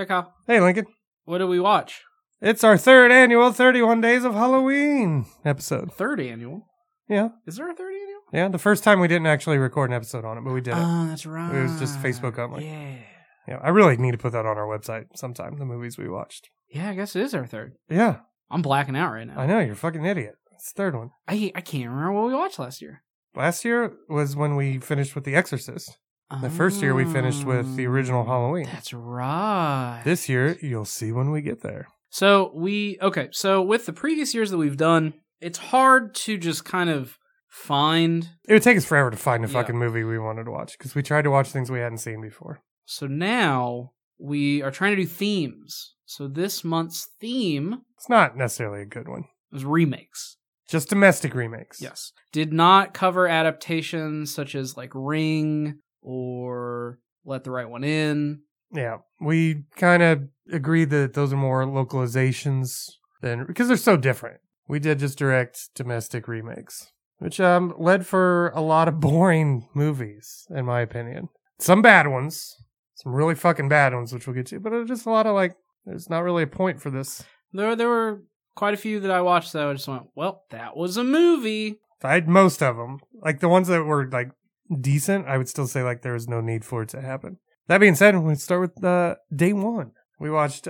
Hey, Kyle. Hey, Lincoln. What did we watch? It's our third annual 31 Days of Halloween episode. Third annual? Yeah. Is there a third annual? Yeah, the first time we didn't actually record an episode on it, but we did it. Oh, that's right. It was just Facebook only. Yeah. Yeah, I really need to put that on our website sometime, the movies we watched. Yeah, I guess it is our third. Yeah. I'm blacking out right now. I know, you're a fucking idiot. It's the third one. I can't remember what we watched last year. Last year was when we finished with The Exorcist. The first year we finished with the original Halloween. That's right. This year, you'll see when we get there. So with the previous years that we've done, it's hard to just kind of find. It would take us forever to find a fucking movie we wanted to watch, because we tried to watch things we hadn't seen before. So now we are trying to do themes. So this month's theme It's not necessarily a good one. was remakes. Just domestic remakes. Yes. Did not cover adaptations such as like Ring or Let the Right One In. Yeah, we kind of agreed that those are more localizations than, because they're so different. We did just direct domestic remakes, which led for a lot of boring movies, in my opinion. Some bad ones, some really fucking bad ones, which we'll get to, but just a lot of like, there's not really a point for this. There were quite a few that I watched that I just went, well, that was a movie. I had most of them. Like the ones that were like decent, I would still say like there was no need for it to happen. That being said, we'll start with day one. We watched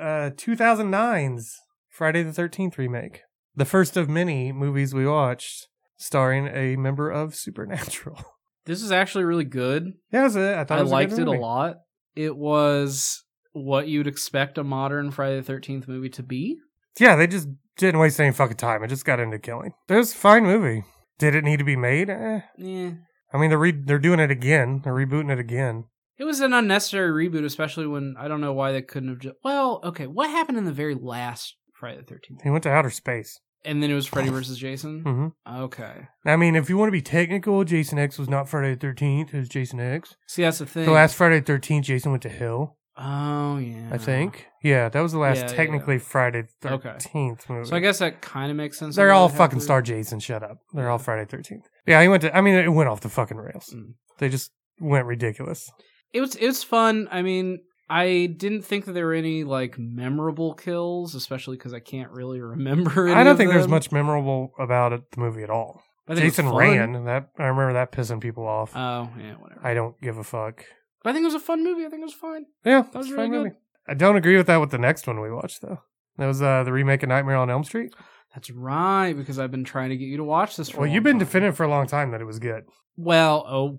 2009's Friday the 13th remake. The first of many movies we watched starring a member of Supernatural. This is actually really good. Yeah, I thought it was a liked good it a movie. lot. It was what you'd expect a modern Friday the 13th movie to be. Yeah, they just didn't waste any fucking time. It just got into killing. It was a fine movie. Did it need to be made? Yeah. I mean, they're doing it again. They're rebooting it again. It was an unnecessary reboot, especially when I don't know why they couldn't have just... Well, okay, what happened in the very last Friday the 13th? He went to outer space. And then it was Freddy versus Jason? Mm-hmm. Okay. I mean, if you want to be technical, Jason X was not Friday the 13th. It was Jason X. See, that's the thing. The last Friday the 13th, Jason went to hell. Oh, yeah. I think. Yeah, that was the last technically Friday the 13th movie. So I guess that kind of makes sense. They're all fucking Star Jason. Shut up. They're all Friday the 13th. Yeah, he went to... I mean, it went off the fucking rails. They just went ridiculous. It was fun. I mean, I didn't think that there were any like memorable kills, especially because I can't really remember. I don't think there's much memorable about the movie at all. Jason ran. That I remember that pissing people off. Oh yeah, whatever. I don't give a fuck. But I think it was a fun movie. I think it was fine. Yeah, that was a really fun good. movie. I don't agree with that with the next one we watched though. That was the remake of Nightmare on Elm Street. That's right, because I've been trying to get you to watch this. Well, you've been defending for a long time that it was good. Well,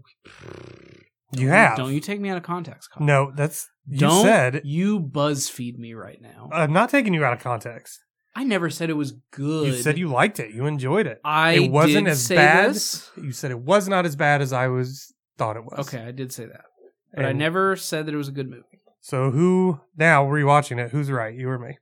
you have. Don't you take me out of context, Colin. No, that's... You BuzzFeed me right now. I'm not taking you out of context. I never said it was good. You said you liked it. You enjoyed it. It wasn't did as say bad. This. You said it was not as bad as I thought it was. Okay, I did say that. But I never said that it was a good movie. So who, now rewatching it, who's right? You or me?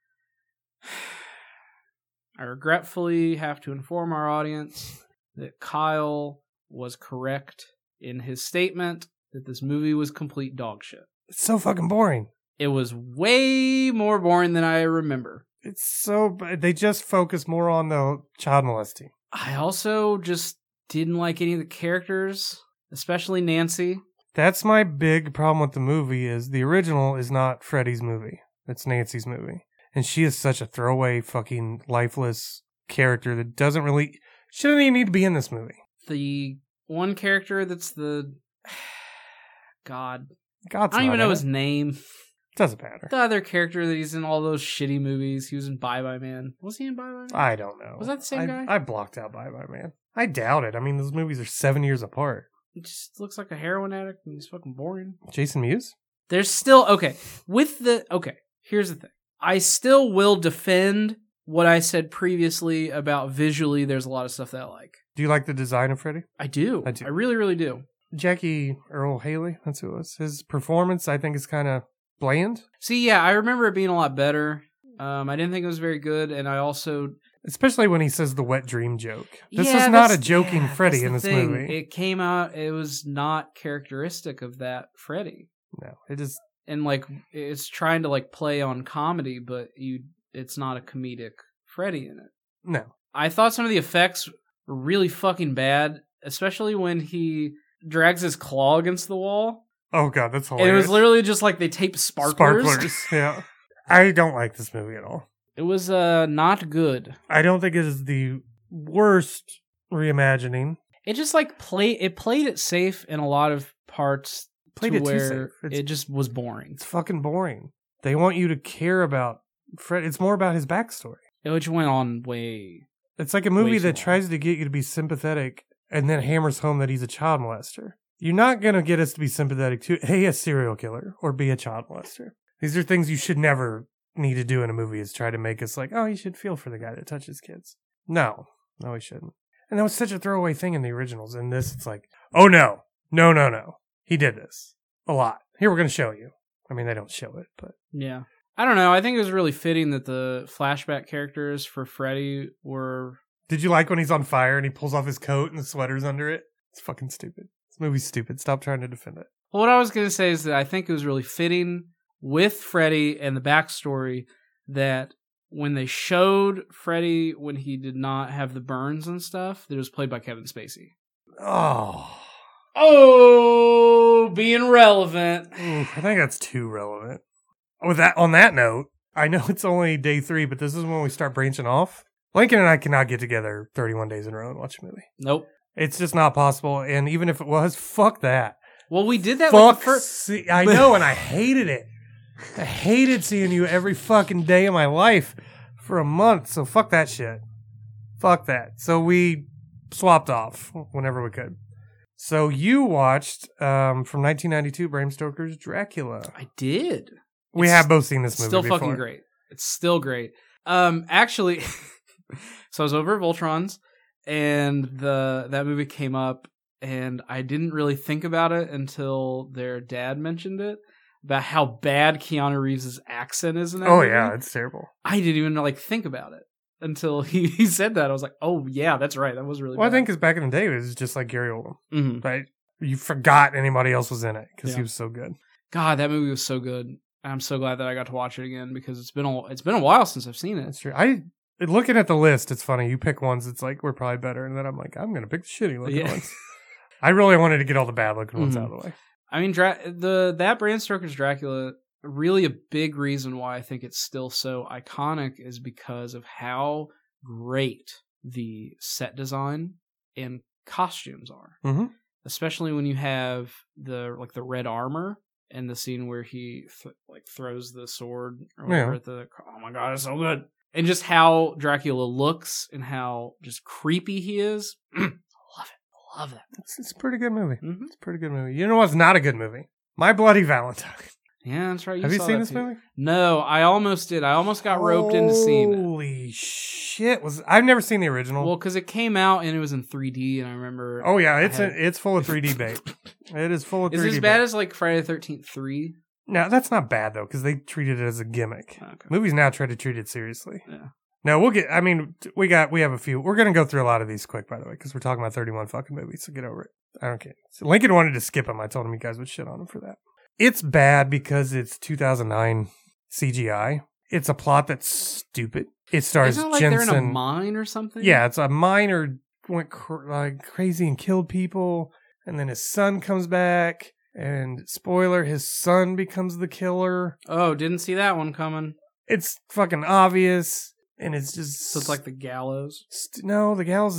I regretfully have to inform our audience that Kyle was correct in his statement that this movie was complete dog shit. It's so fucking boring. It was way more boring than I remember. It's so... They just focus more on the child molesting. I also just didn't like any of the characters, especially Nancy. That's my big problem with the movie is the original is not Freddy's movie. It's Nancy's movie. And she is such a throwaway fucking lifeless character that doesn't really... She doesn't even need to be in this movie. The one character that's the... God. God's I don't even know in his it. name. Doesn't matter. The other character that he's in all those shitty movies. He was in Bye Bye Man. Was he in Bye Bye Man? I don't know. Was that the same guy? I blocked out Bye Bye Man. I doubt it. I mean, those movies are 7 years apart. He just looks like a heroin addict and he's fucking boring. Jason Mewes? There's still... Okay. Here's the thing. I still will defend what I said previously about visually there's a lot of stuff that I like. Do you like the design of Freddy? I do. I really, really do. Jackie Earl Haley, that's who it was. His performance, I think, is kind of bland. See, yeah, I remember it being a lot better. I didn't think it was very good, and I also... Especially when he says the wet dream joke. This is not a joking Freddy in this thing. movie. It came out, it was not characteristic of that Freddy. No, it is... And, like, it's trying to, like, play on comedy, but it's not a comedic Freddy in it. No. I thought some of the effects were really fucking bad, especially when he drags his claw against the wall. Oh god, that's And hilarious. it was literally just like they taped sparklers. Yeah. I don't like this movie at all. It was not good. I don't think it is the worst reimagining. It just like played it safe in a lot of parts. Played to it too where safe. it just was boring. It's fucking boring. They want you to care about Fred. It's more about his backstory. Which went on way. It's like a movie Way that too long. tries to get you to be sympathetic and then hammers home that he's a child molester. You're not going to get us to be sympathetic to A, a serial killer, or B, a child molester. These are things you should never need to do in a movie, is try to make us like, oh, you should feel for the guy that touches kids. No, we shouldn't. And that was such a throwaway thing in the originals. In this, it's like, oh no. He did this a lot. Here, we're going to show you. I mean, they don't show it, but Yeah. I don't know. I think it was really fitting that the flashback characters for Freddy were. did you like when he's on fire and he pulls off his coat and the sweater's under it? It's fucking stupid. This movie's stupid. Stop trying to defend it. Well, what I was going to say is that I think it was really fitting with Freddy and the backstory that when they showed Freddy when he did not have the burns and stuff, that it was played by Kevin Spacey. Oh, being relevant. Oof, I think that's too relevant. On that note, I know it's only day 3, but this is when we start branching off. Lincoln and I cannot get together 31 days in a row and watch a movie. Nope. It's just not possible. And even if it was, fuck that. Well, we did that Fuck. like the first. I know, and I hated it. I hated seeing you every fucking day of my life for a month. So fuck that shit. Fuck that. So we swapped off whenever we could. So you watched from 1992 Bram Stoker's Dracula. I did. We have both seen this movie Still before. fucking great. It's still great. Actually, so I was over at Voltron's, and that movie came up, and I didn't really think about it until their dad mentioned it, about how bad Keanu Reeves' accent is in that movie. Yeah, it's terrible. I didn't even think about it until he said that. I was like, oh yeah, that's right. That was really Well, bad. I think because back in the day, it was just like Gary Oldman. Mhm. Right? You forgot anybody else was in it because Yeah. he was so good. God, that movie was so good. I'm so glad that I got to watch it again because it's been a while since I've seen it. That's true. Looking at the list, it's funny. You pick ones that's like, we're probably better. And then I'm like, I'm going to pick the shitty looking ones. I really wanted to get all the bad looking ones out of the way. I mean, that Bram Stoker's Dracula, really a big reason why I think it's still so iconic is because of how great the set design and costumes are. Mm-hmm. Especially when you have the red armor and the scene where he throws the sword or whatever at the. Oh my god, it's so good! And just how Dracula looks and how just creepy he is. Love that. It's a pretty good movie. Mm-hmm. It's a pretty good movie. You know what's not a good movie? My Bloody Valentine. Yeah, that's right. Have you saw seen that this too. movie? No, I almost did. I almost got roped into seeing it. Holy shit! I've never seen the original. Well, because it came out and it was in 3D, and I remember. Oh yeah, it's full of 3D bait. It is full of 3D. Is it as bad as Friday the 13th 3? No, that's not bad though, because they treated it as a gimmick. Okay. Movies now try to treat it seriously. Yeah. No, we have a few. We're gonna go through a lot of these quick, by the way, because we're talking about 31 fucking movies. So get over it. I don't care. So Lincoln wanted to skip them. I told him you guys would shit on him for that. It's bad because it's 2009 CGI. It's a plot that's stupid. It stars Isn't it Jensen. they're in a mine or something? Yeah, it's a miner went crazy and killed people, and then his son comes back, and spoiler, his son becomes the killer. Oh, didn't see that one coming. It's fucking obvious, and it's just So it's like the gallows. No, the gallows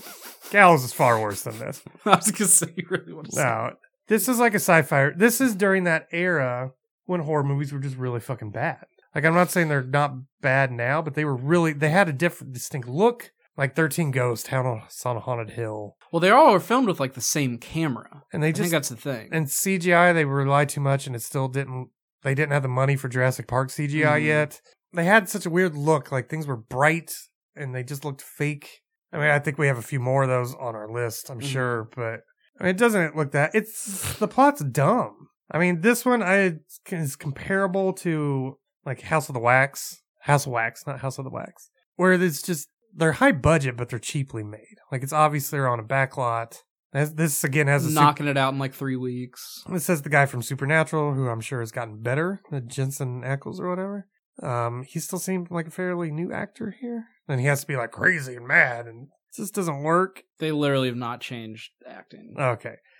is far worse than this. I was gonna say you really want to say. No, this is like a sci-fi. This is during that era when horror movies were just really fucking bad. I'm not saying they're not bad now, but they had a different, distinct look. Like 13 Ghosts, House on a Haunted Hill. Well, they all were filmed with the same camera. And I think that's the thing. And CGI, they relied too much, and they didn't have the money for Jurassic Park CGI yet. They had such a weird look, things were bright, and they just looked fake. I mean, I think we have a few more of those on our list, I'm sure, but it doesn't look that. The plot's dumb. I mean, this one is comparable to House of Wax, not House of the Wax, where it's just, they're high budget, but they're cheaply made. It's obviously they're on a back lot. This again has knocking it out in 3 weeks. This says the guy from Supernatural, who I'm sure has gotten better, Jensen Ackles or whatever. He still seemed like a fairly new actor here. And he has to be crazy and mad, and it just doesn't work. They literally have not changed acting. Okay.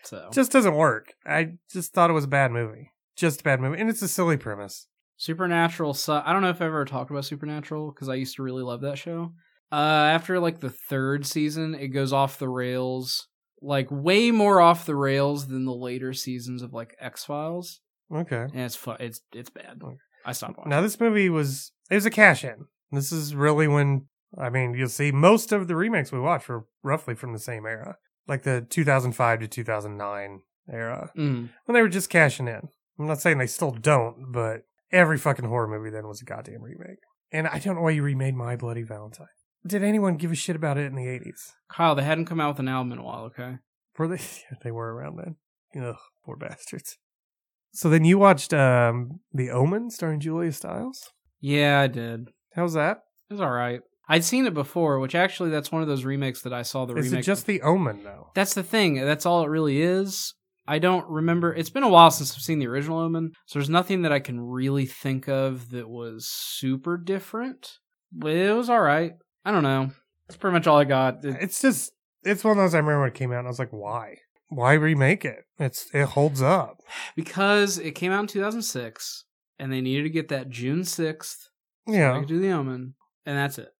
So Just doesn't work. I just thought it was a bad movie. Just a bad movie. And it's a silly premise. Supernatural, I don't know if I've ever talked about Supernatural because I used to really love that show. After like the third season, it goes off the rails, like way more off the rails than the later seasons of like X-Files. Okay. And it's fun. It's bad. Okay. I stopped watching. Now, this movie was a cash-in. This is really when, I mean, you'll see most of the remakes we watched were roughly from the same era. Like the 2005 to 2009 era. Mm. When they were just cashing in. I'm not saying they still don't, but every fucking horror movie then was a goddamn remake. And I don't know why you remade My Bloody Valentine. Did anyone give a shit about it in the 80s? Kyle, they hadn't come out with an album in a while, okay? Were they? Yeah, they were around then. Ugh, poor bastards. So then you watched The Omen starring Julia Stiles? Yeah, I did. How's that? It was alright. I'd seen it before, which actually that's one of those remakes that I saw the remake. Is it just The Omen, though? That's the thing. That's all it really is. I don't remember. It's been a while since I've seen the original Omen, so there's nothing that I can really think of that was super different. But it was alright. I don't know. That's pretty much all I got. It's one of those I remember when it came out, and I was like, why? Why remake it? It holds up. Because it came out in 2006, and they needed to get that June 6th so Yeah. they could do the Omen, and that's it.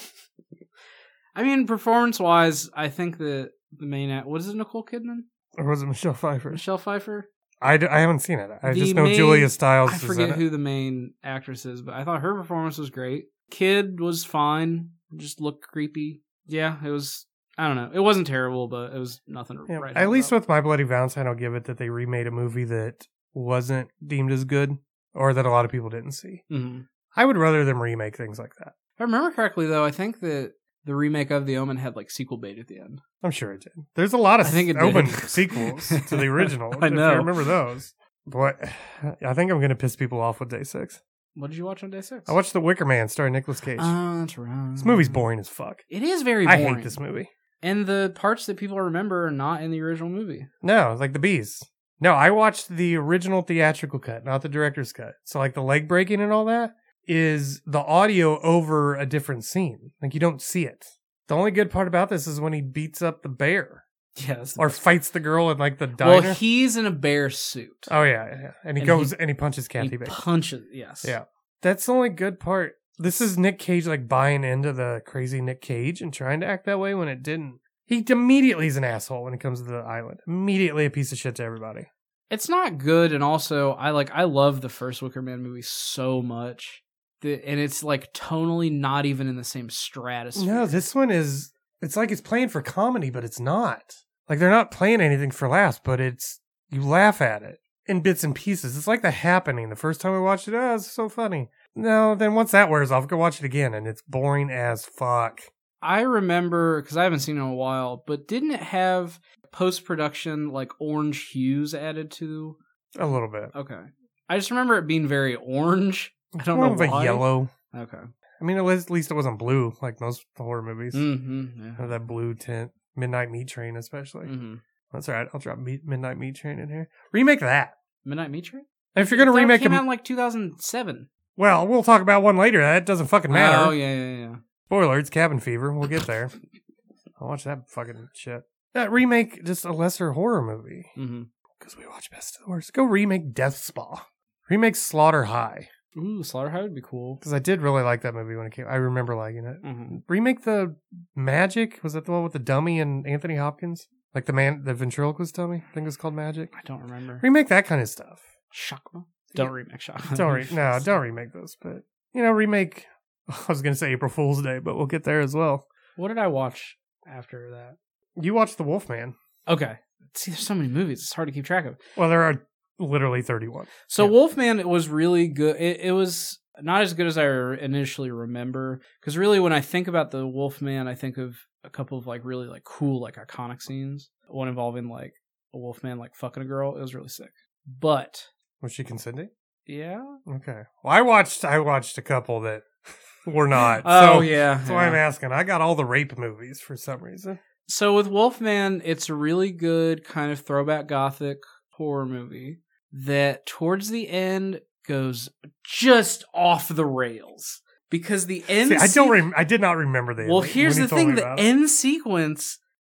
I mean, performance-wise, I think that the main what is it, Nicole Kidman? Or was it Michelle Pfeiffer? Michelle Pfeiffer? I haven't seen it. I The just know main- Julia Stiles I is forget in it. who the main actress is, but I thought her performance was great. Kid was fine, just looked creepy. Yeah, it was, I don't know. It wasn't terrible, but it was nothing Yeah, right at least about. with My Bloody Valentine, I'll give it that they remade a movie that wasn't deemed as good or that a lot of people didn't see. Mm-hmm. I would rather them remake things like that. If I remember correctly, though, I think that the remake of The Omen had like sequel bait at the end. I'm sure it did. There's a lot of I think it Omen did. sequels to the original. I know. If you remember those. Boy, I think I'm going to piss people off with Day 6. What did you watch on day 6? I watched The Wicker Man starring Nicolas Cage. Oh, that's right. This movie's boring as fuck. It is very I boring. hate this movie. And the parts that people remember are not in the original movie. No, like the bees. No, I watched the original theatrical cut, not the director's cut. So like the leg breaking and all that is the audio over a different scene. Like you don't see it. The only good part about this is when he beats up the bear Yes. or fights the girl in like the diner. Well, he's in a bear suit. Oh yeah. And he And goes he- and he punches Kathy He Bates. punches, yes. Yeah. That's the only good part. This is Nick Cage like buying into the crazy Nick Cage and trying to act that way when it didn't. He immediately is an asshole when it comes to the island. Immediately a piece of shit to everybody. It's not good, and also I love the first Wicker Man movie so much. And it's like tonally not even in the same stratosphere. No, this one is, it's like it's playing for comedy, but it's not. Like they're not playing anything for laughs, but you laugh at it in bits and pieces. It's like The Happening. The first time we watched it, it's so funny. No, then once that wears off, go watch it again, and it's boring as fuck. I remember, because I haven't seen it in a while, but didn't it have post-production like orange hues added to? A little bit. Okay. I just remember it being very orange. I don't More know of a why. yellow. Okay. I mean, at least it wasn't blue like most horror movies. Mm-hmm. Yeah. Have that blue tint. Midnight Meat Train, especially. Mm-hmm. That's all right. I'll drop Midnight Meat Train in here. Remake that. Midnight Meat Train? And if you're going to remake came them, out in like 2007. well, we'll talk about one later. That doesn't fucking matter. Oh, yeah. Spoiler, it's Cabin Fever. We'll get there. I'll watch that fucking shit. That remake just a lesser horror movie. Mm-hmm. Because we watch Best of the Worst. Go remake Death Spa. Remake Slaughter High. Ooh, Slaughterhouse would be cool. Because I did really like that movie when it came. I remember liking it. Mm-hmm. Remake the Magic. Was that the one with the dummy and Anthony Hopkins? Like the ventriloquist dummy? I think it was called Magic. I don't remember. Remake that kind of stuff. Shockma? Don't remake Shockma. Don't remake those. But, remake. I was going to say April Fool's Day, but we'll get there as well. What did I watch after that? You watched The Wolfman. Okay. See, there's so many movies. It's hard to keep track of. Well, there are literally 31. So Yeah. Wolfman was really good. It was not as good as I initially remember. Because really, when I think about the Wolfman, I think of a couple of like really like cool, like iconic scenes. One involving like a Wolfman like fucking a girl. It was really sick. But Was she consenting? yeah. Okay. Well, I watched a couple that were not. Oh so yeah. That's why I'm asking. I got all the rape movies for some reason. So with Wolfman, it's a really good kind of throwback gothic horror movie that towards the end goes just off the rails. Because the end See, I did not remember the Well, ending here's when the you told thing, me the about it. end sequence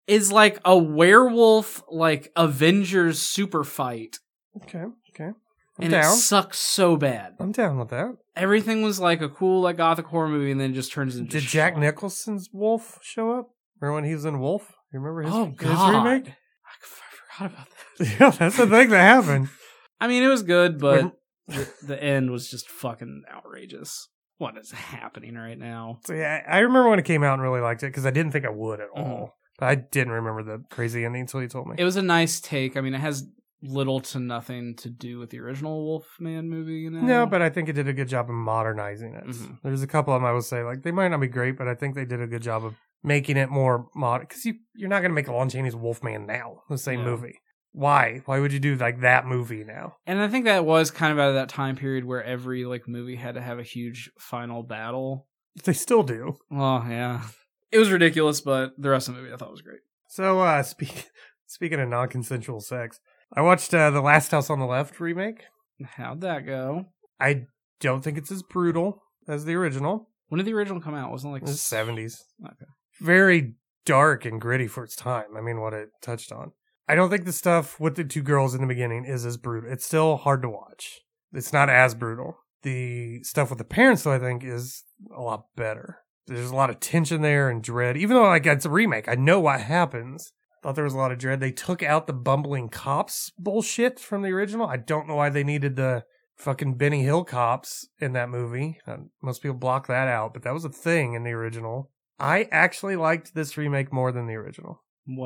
is like a werewolf, like Avengers super fight. Okay. I'm And down. it sucks so bad. I'm down with that. Everything was like a cool, like gothic horror movie, and then it just turns into. Did Jack Nicholson's Wolf show up? Remember when he was in Wolf? You remember his, Oh his God! remake? I forgot about that. Yeah, that's the thing that happened. I mean, it was good, but the end was just fucking outrageous. What is happening right now? So yeah, I remember when it came out and really liked it because I didn't think I would at all. Mhm. But I didn't remember the crazy ending until you told me. It was a nice take. I mean, it has little to nothing to do with the original Wolfman movie, you know? No, but I think it did a good job of modernizing it. Mhm. There's a couple of them I will say, like, they might not be great, but I think they did a good job of making it more modern. Because you're not going to make Lon Chaney's Wolfman now, the same No. movie. Why? Why would you do, like, that movie now? And I think that was kind of out of that time period where every like movie had to have a huge final battle. They still do. Well, yeah. It was ridiculous, but the rest of the movie I thought was great. So, speaking of non-consensual sex, I watched The Last House on the Left remake. How'd that go? I don't think it's as brutal as the original. When did the original come out? Wasn't it like It was 70s. Okay. Very dark and gritty for its time. I mean, what it touched on. I don't think the stuff with the two girls in the beginning is as brutal. It's still hard to watch. It's not as brutal. The stuff with the parents, though, I think is a lot better. There's a lot of tension there and dread. Even though like it's a remake, I know what happens. Thought there was a lot of dread. They took out the bumbling cops bullshit from the original. I don't know why they needed the fucking Benny Hill cops in that movie. Most people block that out, but that was a thing in the original. I actually liked this remake more than the original.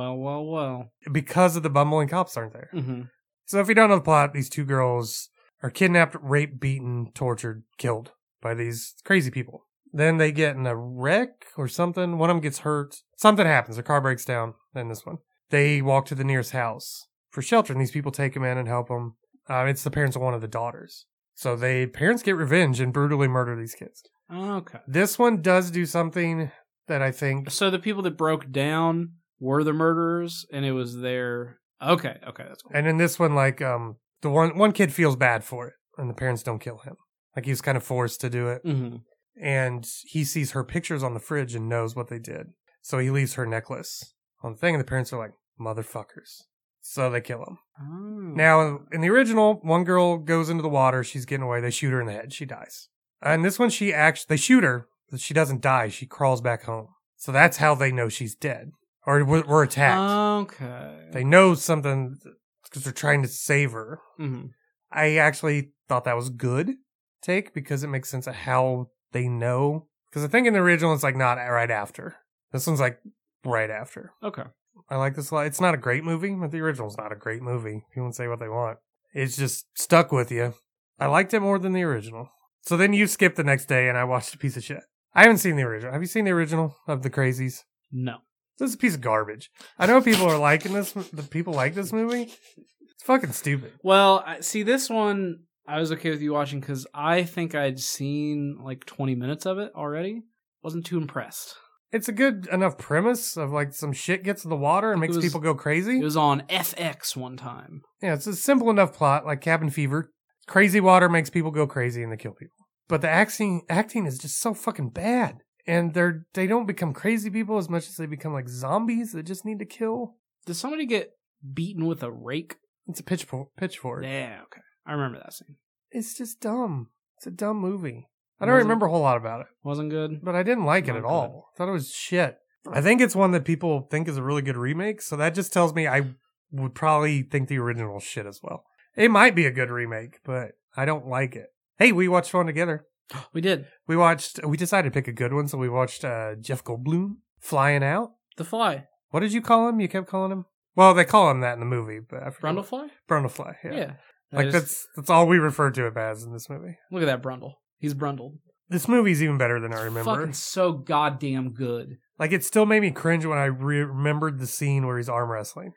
Well. Because of the bumbling cops aren't there. Mm-hmm. So if you don't know the plot, these two girls are kidnapped, raped, beaten, tortured, killed by these crazy people. Then they get in a wreck or something. One of them gets hurt. Something happens. Their car breaks down. Then this one. They walk to the nearest house for shelter, and these people take them in and help them. It's the parents of one of the daughters. So parents get revenge and brutally murder these kids. Okay. This one does do something that I think... So the people that broke down were the murderers, and it was their... Okay, that's cool. And in this one, like, the one kid feels bad for it, and the parents don't kill him. Like, he was kind of forced to do it. Mm-hmm. And he sees her pictures on the fridge and knows what they did. So he leaves her necklace on the thing, and the parents are like, motherfuckers. So they kill him. Oh. Now, in the original, one girl goes into the water, she's getting away, they shoot her in the head, she dies. And this one, they shoot her, but she doesn't die, she crawls back home. So that's how they know she's dead. Or we're attacked. Okay. They know something because they're trying to save her. Mm-hmm. I actually thought that was good take because it makes sense of how they know. Because I think in the original, it's like not right after. This one's like right after. Okay. I like this a lot. It's not a great movie, but the original's not a great movie. People can say what they want. It's just stuck with you. I liked it more than the original. So then you skip the next day and I watched a piece of shit. I haven't seen the original. Have you seen the original of The Crazies? No. This is a piece of garbage. I know people are liking this. The people like this movie. It's fucking stupid. Well, see, this one, I was okay with you watching because I think I'd seen like 20 minutes of it already. Wasn't too impressed. It's a good enough premise of like some shit gets in the water and makes people go crazy. It was on FX one time. Yeah, it's a simple enough plot like Cabin Fever. Crazy water makes people go crazy and they kill people. But the acting is just so fucking bad. And they don't become crazy people as much as they become like zombies that just need to kill. Did somebody get beaten with a rake? It's a pitchfork. Yeah, okay. I remember that scene. It's just dumb. It's a dumb movie. I don't remember a whole lot about it. Wasn't good? But I didn't like it at all. I thought it was shit. I think it's one that people think is a really good remake, so that just tells me I would probably think the original shit as well. It might be a good remake, but I don't like it. Hey, we watched one together. We did. We decided to pick a good one, so we watched Jeff Goldblum Flying Out. The Fly. What did you call him? You kept calling him? Well, they call him that in the movie, but I forgot. Brundlefly? Brundlefly, yeah. Yeah. Like that's all we refer to him as in this movie. Look at that Brundle. He's Brundled. This movie's even better than I remember. Fucking so goddamn good. Like, it still made me cringe when I remembered the scene where he's arm wrestling.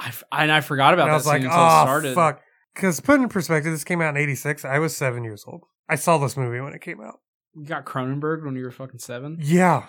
I forgot about that scene until it started. Fuck. Because put in perspective, this came out in 86. I was 7 years old. I saw this movie when it came out. You got Cronenberg when you were fucking 7? Yeah.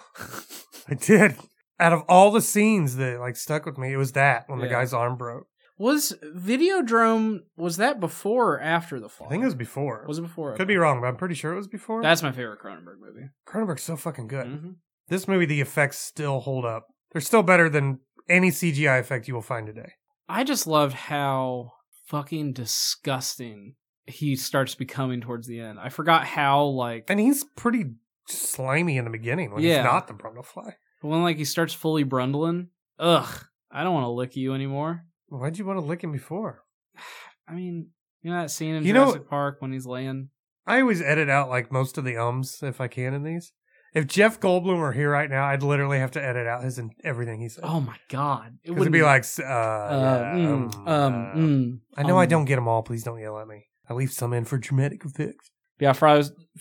I did. Out of all the scenes that like stuck with me, it was that when the guy's arm broke. Was Videodrome, was that before or after The Fall? I think it was before. Was it before? Could be wrong, but I'm pretty sure it was before. That's my favorite Cronenberg movie. Cronenberg's so fucking good. Mm-hmm. This movie, the effects still hold up. They're still better than any CGI effect you will find today. I just loved how fucking disgusting he starts becoming towards the end. I forgot how, like... And he's pretty slimy in the beginning when he's not the Brundlefly. But when, like, he starts fully Brundling, ugh, I don't want to lick you anymore. Why'd you want to lick him before? I mean, you know that scene in Jurassic Park when he's laying? I always edit out, like, most of the ums if I can in these. If Jeff Goldblum were here right now, I'd literally have to edit out everything he said. Oh my god! It'd be like, I know I don't get them all. Please don't yell at me. I leave some in for dramatic effects. Yeah, Fry.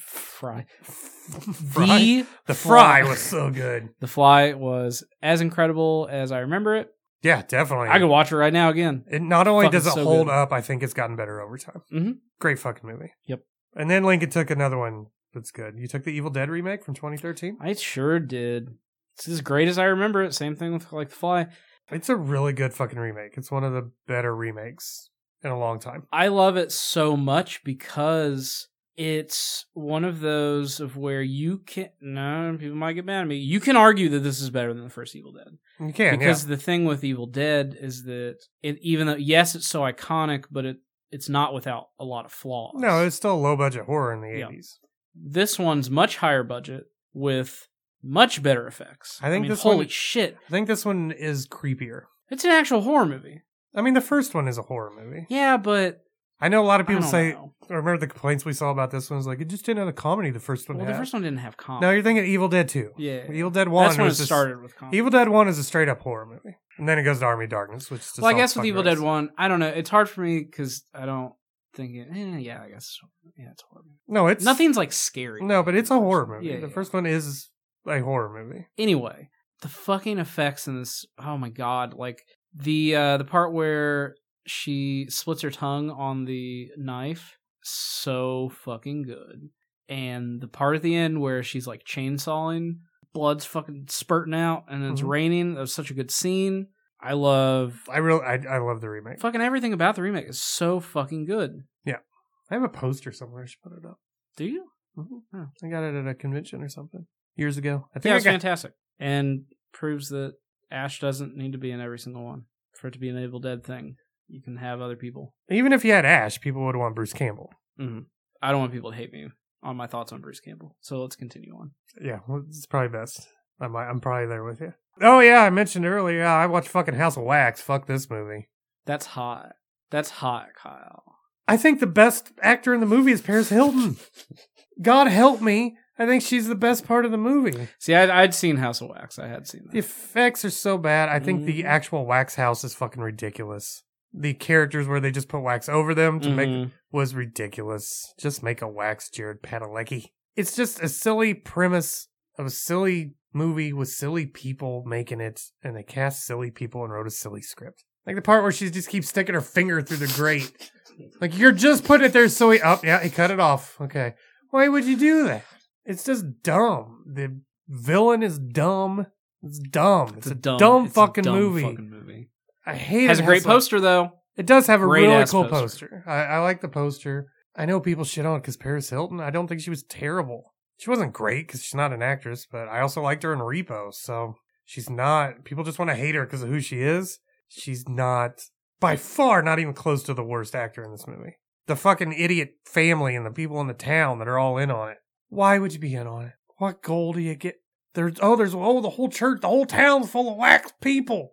The Fry was so good. The Fly was as incredible as I remember it. Yeah, definitely. I could watch it right now again. It not only does it hold up, I think it's gotten better over time. Mm-hmm. Great fucking movie. Yep. And then Lincoln took another one that's good. You took the Evil Dead remake from 2013? I sure did. It's as great as I remember it. Same thing with like The Fly. It's a really good fucking remake. It's one of the better remakes in a long time. I love it so much because it's one of those of where you can... No, people might get mad at me. You can argue that this is better than the first Evil Dead. You can, because the thing with Evil Dead is that even though, yes, it's so iconic, but it's not without a lot of flaws. No, it's still low budget horror in the 80s. This one's much higher budget with much better effects. I mean, holy shit. I think this one is creepier. It's an actual horror movie. I mean, the first one is a horror movie. Yeah, but... I know a lot of people say... Remember the complaints we saw about this one? It was like, it just didn't have a comedy the first one had. The first one didn't have comedy. No, you're thinking Evil Dead 2. Yeah. Evil Dead 1 That's when it started with comedy. Evil Dead 1 is a straight up horror movie. And then it goes to Army of Darkness, which is just... Well, I guess with Evil Dead 1, I don't know. It's hard for me because I don't think it... yeah, I guess. Yeah, it's a horror movie. No, it's... Nothing's like scary. No, but it's a horror movie. Yeah, the first one is a horror movie. Anyway, the fucking effects in this... Oh my god. Like, the part where she splits her tongue on the knife... So fucking good. And the part at the end where she's like chainsawing, blood's fucking spurting out, and it's raining. That was such a good scene. I love the remake. Fucking everything about the remake is so fucking good. Yeah. I have a poster somewhere. I should put it up. Do you? Mm-hmm. Oh. I got it at a convention or something years ago. I think it's fantastic. And proves that Ash doesn't need to be in every single one for it to be an Evil Dead thing. You can have other people. Even if you had Ash, people would want Bruce Campbell. Mm-hmm. I don't want people to hate me on my thoughts on Bruce Campbell. So let's continue on. Yeah, well, it's probably best. I'm probably there with you. Oh, yeah, I mentioned earlier, I watched fucking House of Wax. Fuck this movie. That's hot. That's hot, Kyle. I think the best actor in the movie is Paris Hilton. God help me. I think she's the best part of the movie. See, I'd seen House of Wax. I had seen that. The effects are so bad. I think the actual wax house is fucking ridiculous. The characters where they just put wax over them to make was ridiculous. Just make a wax Jared Padalecki. It's just a silly premise of a silly movie with silly people making it, and they cast silly people and wrote a silly script. Like the part where she just keeps sticking her finger through the grate. Like, you're just putting it there so he cut it off. Okay. Why would you do that? It's just dumb. The villain is dumb. It's dumb. It's a dumb fucking movie. I hate it. Has a great poster, though. It does have a really cool poster. I like the poster. I know people shit on it because Paris Hilton, I don't think she was terrible. She wasn't great because she's not an actress, but I also liked her in Repo, so she's not... People just want to hate her because of who she is. She's not, by far, not even close to the worst actor in this movie. The fucking idiot family and the people in the town that are all in on it. Why would you be in on it? What goal do you get? The whole church, the whole town's full of wax people.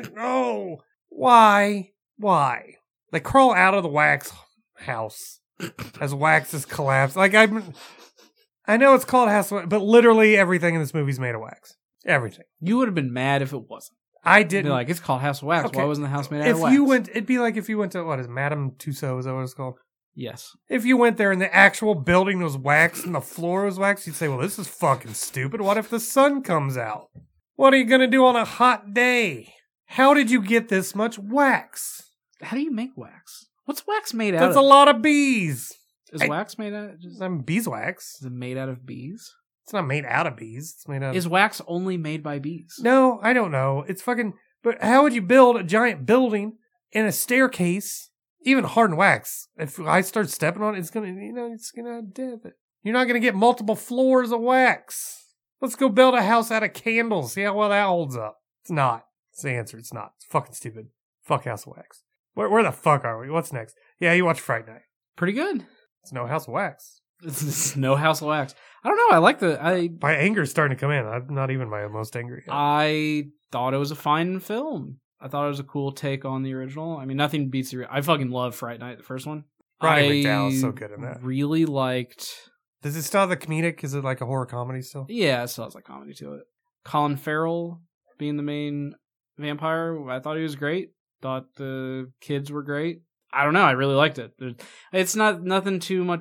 Why? They crawl out of the wax house as wax is collapsed. Like, I know it's called House of Wax, but literally everything in this movie is made of wax. Everything. You would have been mad if it wasn't. I didn't. Be like, it's called House of Wax. Okay. Why wasn't the house made out of wax? It'd be like if you went to, what is Madame Tussauds, is that what it's called? Yes. If you went there and the actual building was wax and the floor was wax, you'd say, well, this is fucking stupid. What if the sun comes out? What are you going to do on a hot day? How did you get this much wax? How do you make wax? What's wax made out of? That's a lot of bees. Is wax made out of? Beeswax. Is it made out of bees? It's not made out of bees. It's made out of... Is wax only made by bees? No, I don't know. It's fucking... But how would you build a giant building and a staircase? Even hardened wax. If I start stepping on it, it's gonna dip it. You're not gonna get multiple floors of wax. Let's go build a house out of candles. See how well that holds up. It's not. It's the answer. It's not. It's fucking stupid. Fuck House of Wax. Where the fuck are we? What's next? Yeah, you watch Fright Night. Pretty good. It's no House of Wax. It's no House of Wax. I don't know. I like My anger's starting to come in. I'm not even my most angry yet. I thought it was a fine film. I thought it was a cool take on the original. I mean, nothing beats the. I fucking love Fright Night, the first one. Roddy McDowell's so good in that. Really liked. Does it still have the comedic? Is it like a horror comedy still? Yeah, it still has like comedy to it. Colin Farrell being the main vampire, I thought he was great. Thought the kids were great. I don't know. I really liked it. It's not nothing too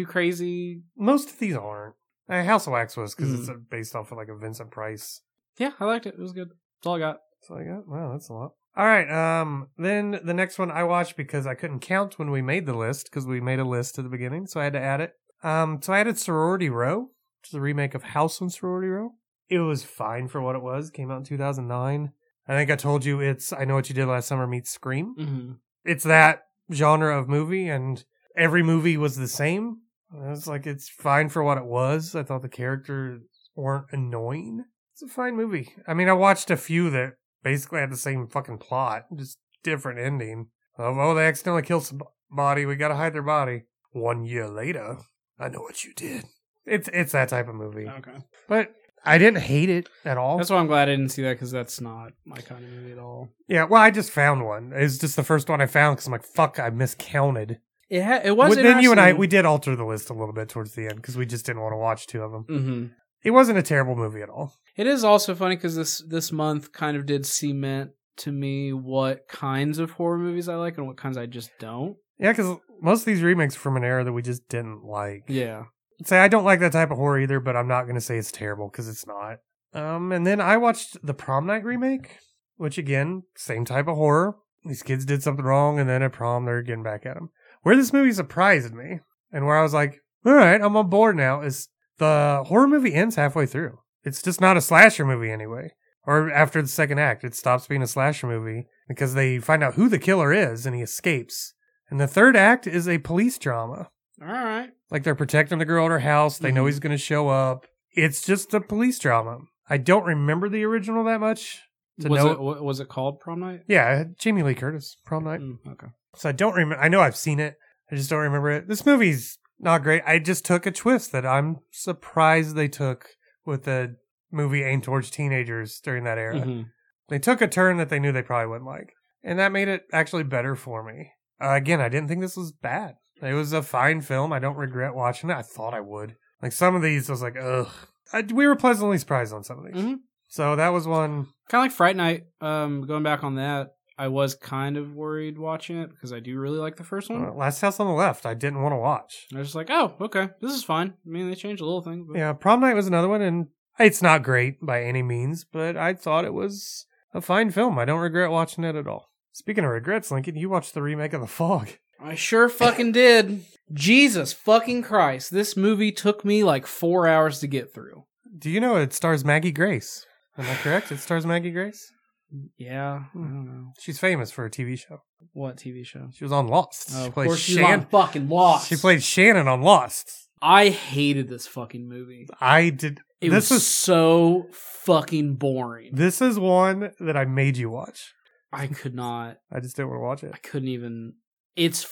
crazy. Most of these aren't. House of Wax was because it's based off of like a Vincent Price. Yeah, I liked it. It was good. That's all I got. That's all I got? Wow, that's a lot. All right. Then the next one I watched because I couldn't count when we made the list because we made a list at the beginning, so I had to add it. So I added Sorority Row, which is a remake of House on Sorority Row. It was fine for what it was. It came out in 2009. I think I told you it's I Know What You Did Last Summer meets Scream. Mm-hmm. It's that genre of movie, and every movie was the same. It's like it's fine for what it was. I thought the characters weren't annoying. It's a fine movie. I mean, I watched a few that basically had the same fucking plot, just different ending. Oh, they accidentally killed somebody. We gotta hide their body. 1 year later, I know what you did. It's that type of movie. Okay. But I didn't hate it at all. That's why I'm glad I didn't see that because that's not my kind of movie at all. Yeah, well, I just found one. It's just the first one I found because I'm like, fuck, I miscounted. It was Then you and I, we did alter the list a little bit towards the end because we just didn't want to watch two of them. Mm-hmm. It wasn't a terrible movie at all. It is also funny because this month kind of did cement to me what kinds of horror movies I like and what kinds I just don't. Yeah, because most of these remakes are from an era that we just didn't like. Yeah. Say I don't like that type of horror either, but I'm not going to say it's terrible because it's not. And then I watched the Prom Night remake, which again, same type of horror. These kids did something wrong, and then at prom they're getting back at them. Where this movie surprised me, and where I was like, all right, I'm on board now, is the horror movie ends halfway through. It's just not a slasher movie anyway. Or after the second act, it stops being a slasher movie because they find out who the killer is and he escapes. And the third act is a police drama. All right. Like they're protecting the girl at her house. They know he's going to show up. It's just a police drama. I don't remember the original that much. Was it called Prom Night? Yeah, Jamie Lee Curtis, Prom Night. Okay. So I don't remember. I know I've seen it. I just don't remember it. This movie's not great. I just took a twist that I'm surprised they took with the movie aimed towards teenagers during that era. Mm-hmm. They took a turn that they knew they probably wouldn't like. And that made it actually better for me. Again, I didn't think this was bad. It was a fine film. I don't regret watching it. I thought I would. Like some of these, I was like, ugh. We were pleasantly surprised on some of these. Mm-hmm. So that was one. Kind of like Fright Night. Going back on that, I was kind of worried watching it because I do really like the first one. Last House on the Left, I didn't want to watch. I was just like, oh, okay, this is fine. I mean, they changed a little thing. But... Yeah, Prom Night was another one, and it's not great by any means, but I thought it was a fine film. I don't regret watching it at all. Speaking of regrets, Lincoln, you watched the remake of The Fog. I sure fucking did. Jesus fucking Christ. This movie took me like 4 hours to get through. Do you know it stars Maggie Grace? Am I correct? It stars Maggie Grace? Yeah, I don't know. She's famous for a TV show. What TV show? She was on Lost. Oh, she of played course she's on fucking Lost. She played Shannon on Lost. I hated this fucking movie. I did. It was so fucking boring. This is one that I made you watch. I could not. I just didn't want to watch it. I couldn't even. It's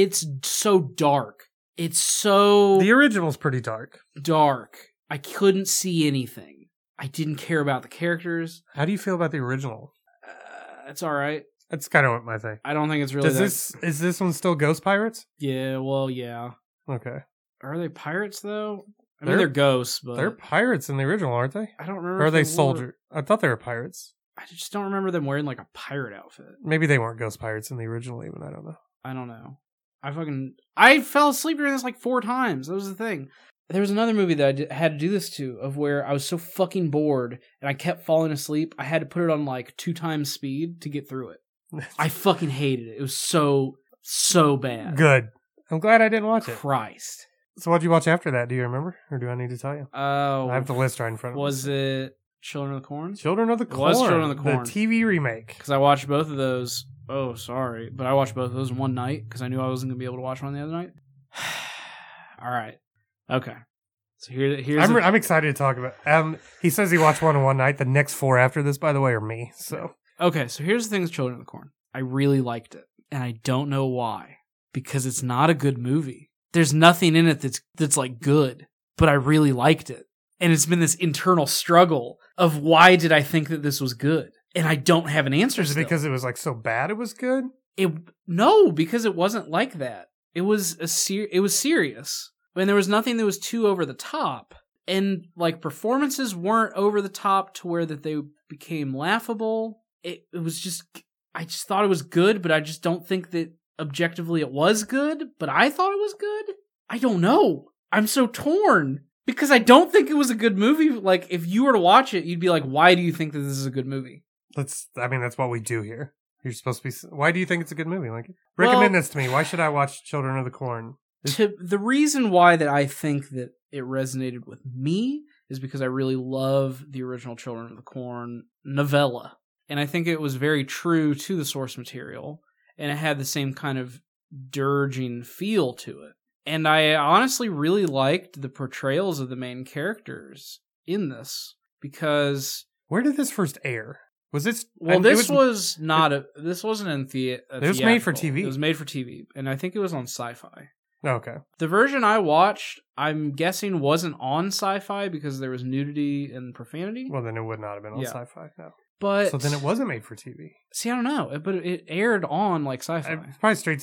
so dark. It's so... The original's pretty dark. Dark. I couldn't see anything. I didn't care about the characters. How do you feel about the original? It's all right. That's kind of my thing. I don't think it's really Is this one still Ghost Pirates? Yeah, well, yeah. Okay. Are they pirates, though? I mean, they're ghosts, but... They're pirates in the original, aren't they? I don't remember. Or are they soldiers? I thought they were pirates. I just don't remember them wearing, like, a pirate outfit. Maybe they weren't Ghost Pirates in the original even. I don't know. I don't know. I fell asleep during this, like, 4 times. That was the thing. There was another movie that I had to do this to, of where I was so fucking bored, and I kept falling asleep, I had to put it on, like, 2 times speed to get through it. I fucking hated it. It was so bad. Good. I'm glad I didn't watch it. Christ. So what'd you watch after that? Do you remember? Or do I need to tell you? Oh. I have the list right in front of me. Was it Children of the Corn? Children of the Corn. It was Children of the Corn. The TV remake. Because I watched both of those. Oh, sorry. But I watched both of those in one night because I knew I wasn't going to be able to watch one the other night. All right. Okay. So here's I'm excited to talk about. He says he watched one in one night. The next 4 after this, by the way, are me. So Okay, so here's the thing with Children of the Corn. I really liked it, and I don't know why. Because it's not a good movie. There's nothing in it that's like good, but I really liked it. And it's been this internal struggle of why did I think that this was good? And I don't have an answer. Is it because it was like so bad it was good? No, because it wasn't like that. It was it was serious. And there was nothing that was too over the top. And like performances weren't over the top to where that they became laughable. It was just, I just thought it was good, but I just don't think that objectively it was good, but I thought it was good. I don't know. I'm so torn because I don't think it was a good movie. Like if you were to watch it, you'd be like, why do you think that this is a good movie? That's what we do here. You're supposed to be, why do you think it's a good movie? Like, recommend this to me. Why should I watch Children of the Corn? The reason why that I think that it resonated with me is because I really love the original Children of the Corn novella. And I think it was very true to the source material. And it had the same kind of dirging feel to it. And I honestly really liked the portrayals of the main characters in this. Because... Where did this first air? Was this... Well, this wasn't in theater. It was made for TV. It was made for TV. And I think it was on Sci-Fi. Okay. The version I watched, I'm guessing wasn't on Sci-Fi because there was nudity and profanity. Well, then it would not have been on Sci-Fi, no. But so then it wasn't made for TV. See, I don't know, but it aired on like Sci-Fi. Probably straight to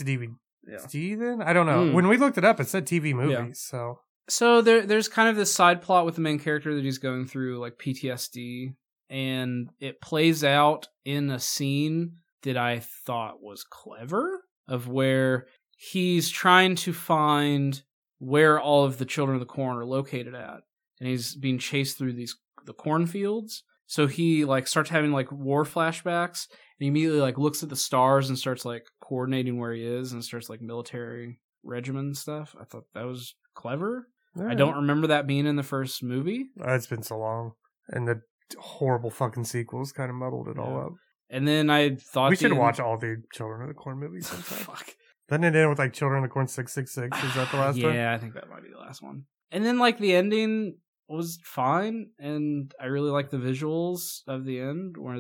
DVD then? I don't know. When we looked it up, it said TV movies, So there's kind of this side plot with the main character that he's going through like PTSD, and it plays out in a scene that I thought was clever, of where he's trying to find where all of the children of the corn are located at, and he's being chased through the cornfields. So he like starts having like war flashbacks, and he immediately like looks at the stars and starts like coordinating where he is and starts like military regimen stuff. I thought that was clever. Yeah. I don't remember that being in the first movie. It's been so long, and the horrible fucking sequels kind of muddled it all up. And then I thought we should watch all the Children of the Corn movies sometime. Fuck. Then it ended with like Children of the Corn 666. Is that the last one? Yeah, I think that might be the last one. And then like the ending was fine, and I really like the visuals of the end where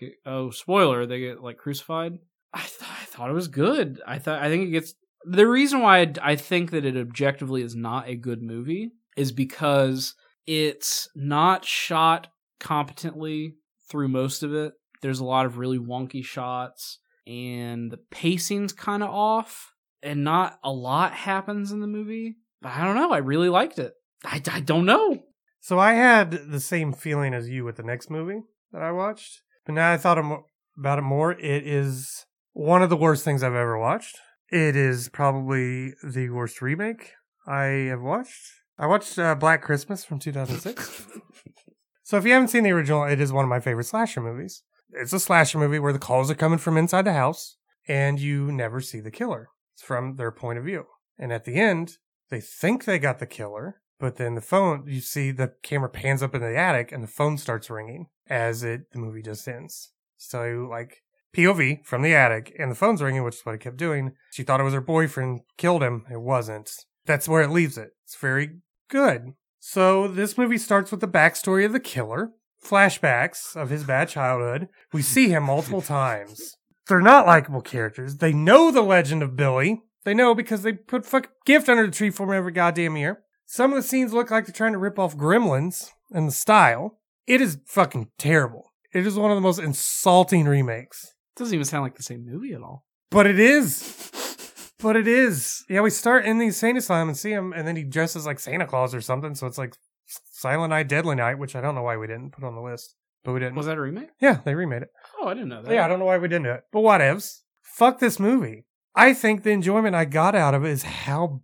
spoiler, they get like crucified. I thought it was good. I think it gets, the reason why I think that it objectively is not a good movie is because it's not shot competently through most of it. There's a lot of really wonky shots, and the pacing's kind of off, and not a lot happens in the movie. But I don't know. I really liked it. I don't know. So I had the same feeling as you with the next movie that I watched. But now I thought about it more. It is one of the worst things I've ever watched. It is probably the worst remake I have watched. I watched Black Christmas from 2006. So if you haven't seen the original, it is one of my favorite slasher movies. It's a slasher movie where the calls are coming from inside the house, and you never see the killer. It's from their point of view. And at the end, they think they got the killer, but then the phone, you see the camera pans up in the attic, and the phone starts ringing as the movie just ends. So, like, POV from the attic, and the phone's ringing, which is what it kept doing. She thought it was her boyfriend, killed him. It wasn't. That's where it leaves it. It's very good. So this movie starts with the backstory of the killer, flashbacks of his bad childhood. We see him multiple times. They're not likable characters. They know the legend of Billy. They know because they put fucking gift under the tree for him every goddamn year. Some of the scenes look like they're trying to rip off Gremlins in the style. It is fucking terrible. It is one of the most insulting remakes. It doesn't even sound like the same movie at all. But it is. But it is. Yeah, we start in the insane asylum and see him, and then he dresses like Santa Claus or something, so it's like Silent Night, Deadly Night, which I don't know why we didn't put on the list. But we didn't. Was that a remake? Yeah, they remade it. Oh, I didn't know that. Yeah, I don't know why we didn't do it. But whatevs. Fuck this movie. I think the enjoyment I got out of it is how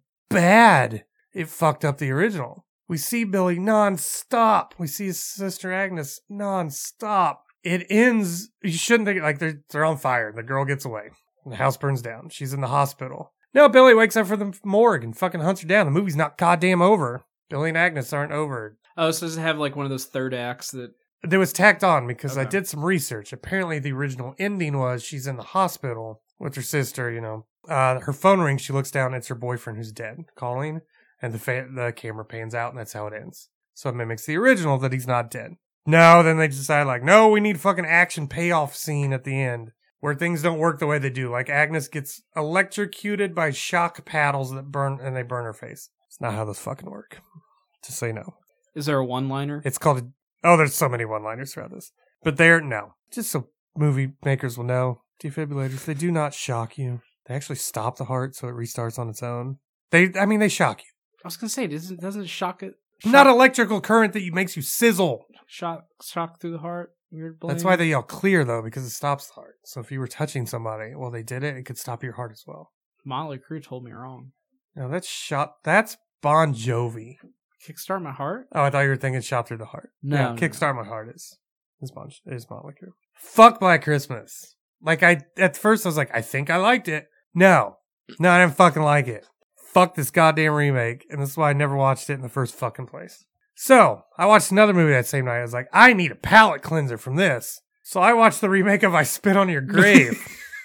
bad it fucked up the original. We see Billy nonstop. We see his sister Agnes nonstop. It ends, you shouldn't think, like they're on fire. The girl gets away. The house burns down. She's in the hospital. No, Billy wakes up for the morgue and fucking hunts her down. The movie's not goddamn over. Billy and Agnes aren't over. Oh, so does it have like one of those third acts that... There was tacked on because I did some research. Apparently the original ending was she's in the hospital with her sister, you know. Her phone rings, she looks down, it's her boyfriend who's dead calling, and the camera pans out, and that's how it ends. So it mimics the original that he's not dead. No, then they decide like, no, we need fucking action payoff scene at the end where things don't work the way they do. Like Agnes gets electrocuted by shock paddles that burn and they burn her face. It's not how those fucking work. Just so you know. Is there a one-liner? It's called, there's so many one-liners throughout this. But no. Just so movie makers will know, defibrillators, they do not shock you. They actually stop the heart so it restarts on its own. They shock you. I was gonna say, doesn't it shock it? Not electrical current that makes you sizzle. Shock through the heart. That's why they yell clear, though, because it stops the heart. So if you were touching somebody while they did it, it could stop your heart as well. Motley Crue told me wrong. No, that's Bon Jovi. Kickstart My Heart? Oh, I thought you were thinking Shot Through the Heart. No. Kickstart My Heart is Motley Crue. Fuck Black Christmas. Like, at first I was like, I think I liked it. No, I didn't fucking like it. Fuck this goddamn remake, and this is why I never watched it in the first fucking place. So, I watched another movie that same night. I was like, I need a palate cleanser from this. So I watched the remake of I Spit on Your Grave.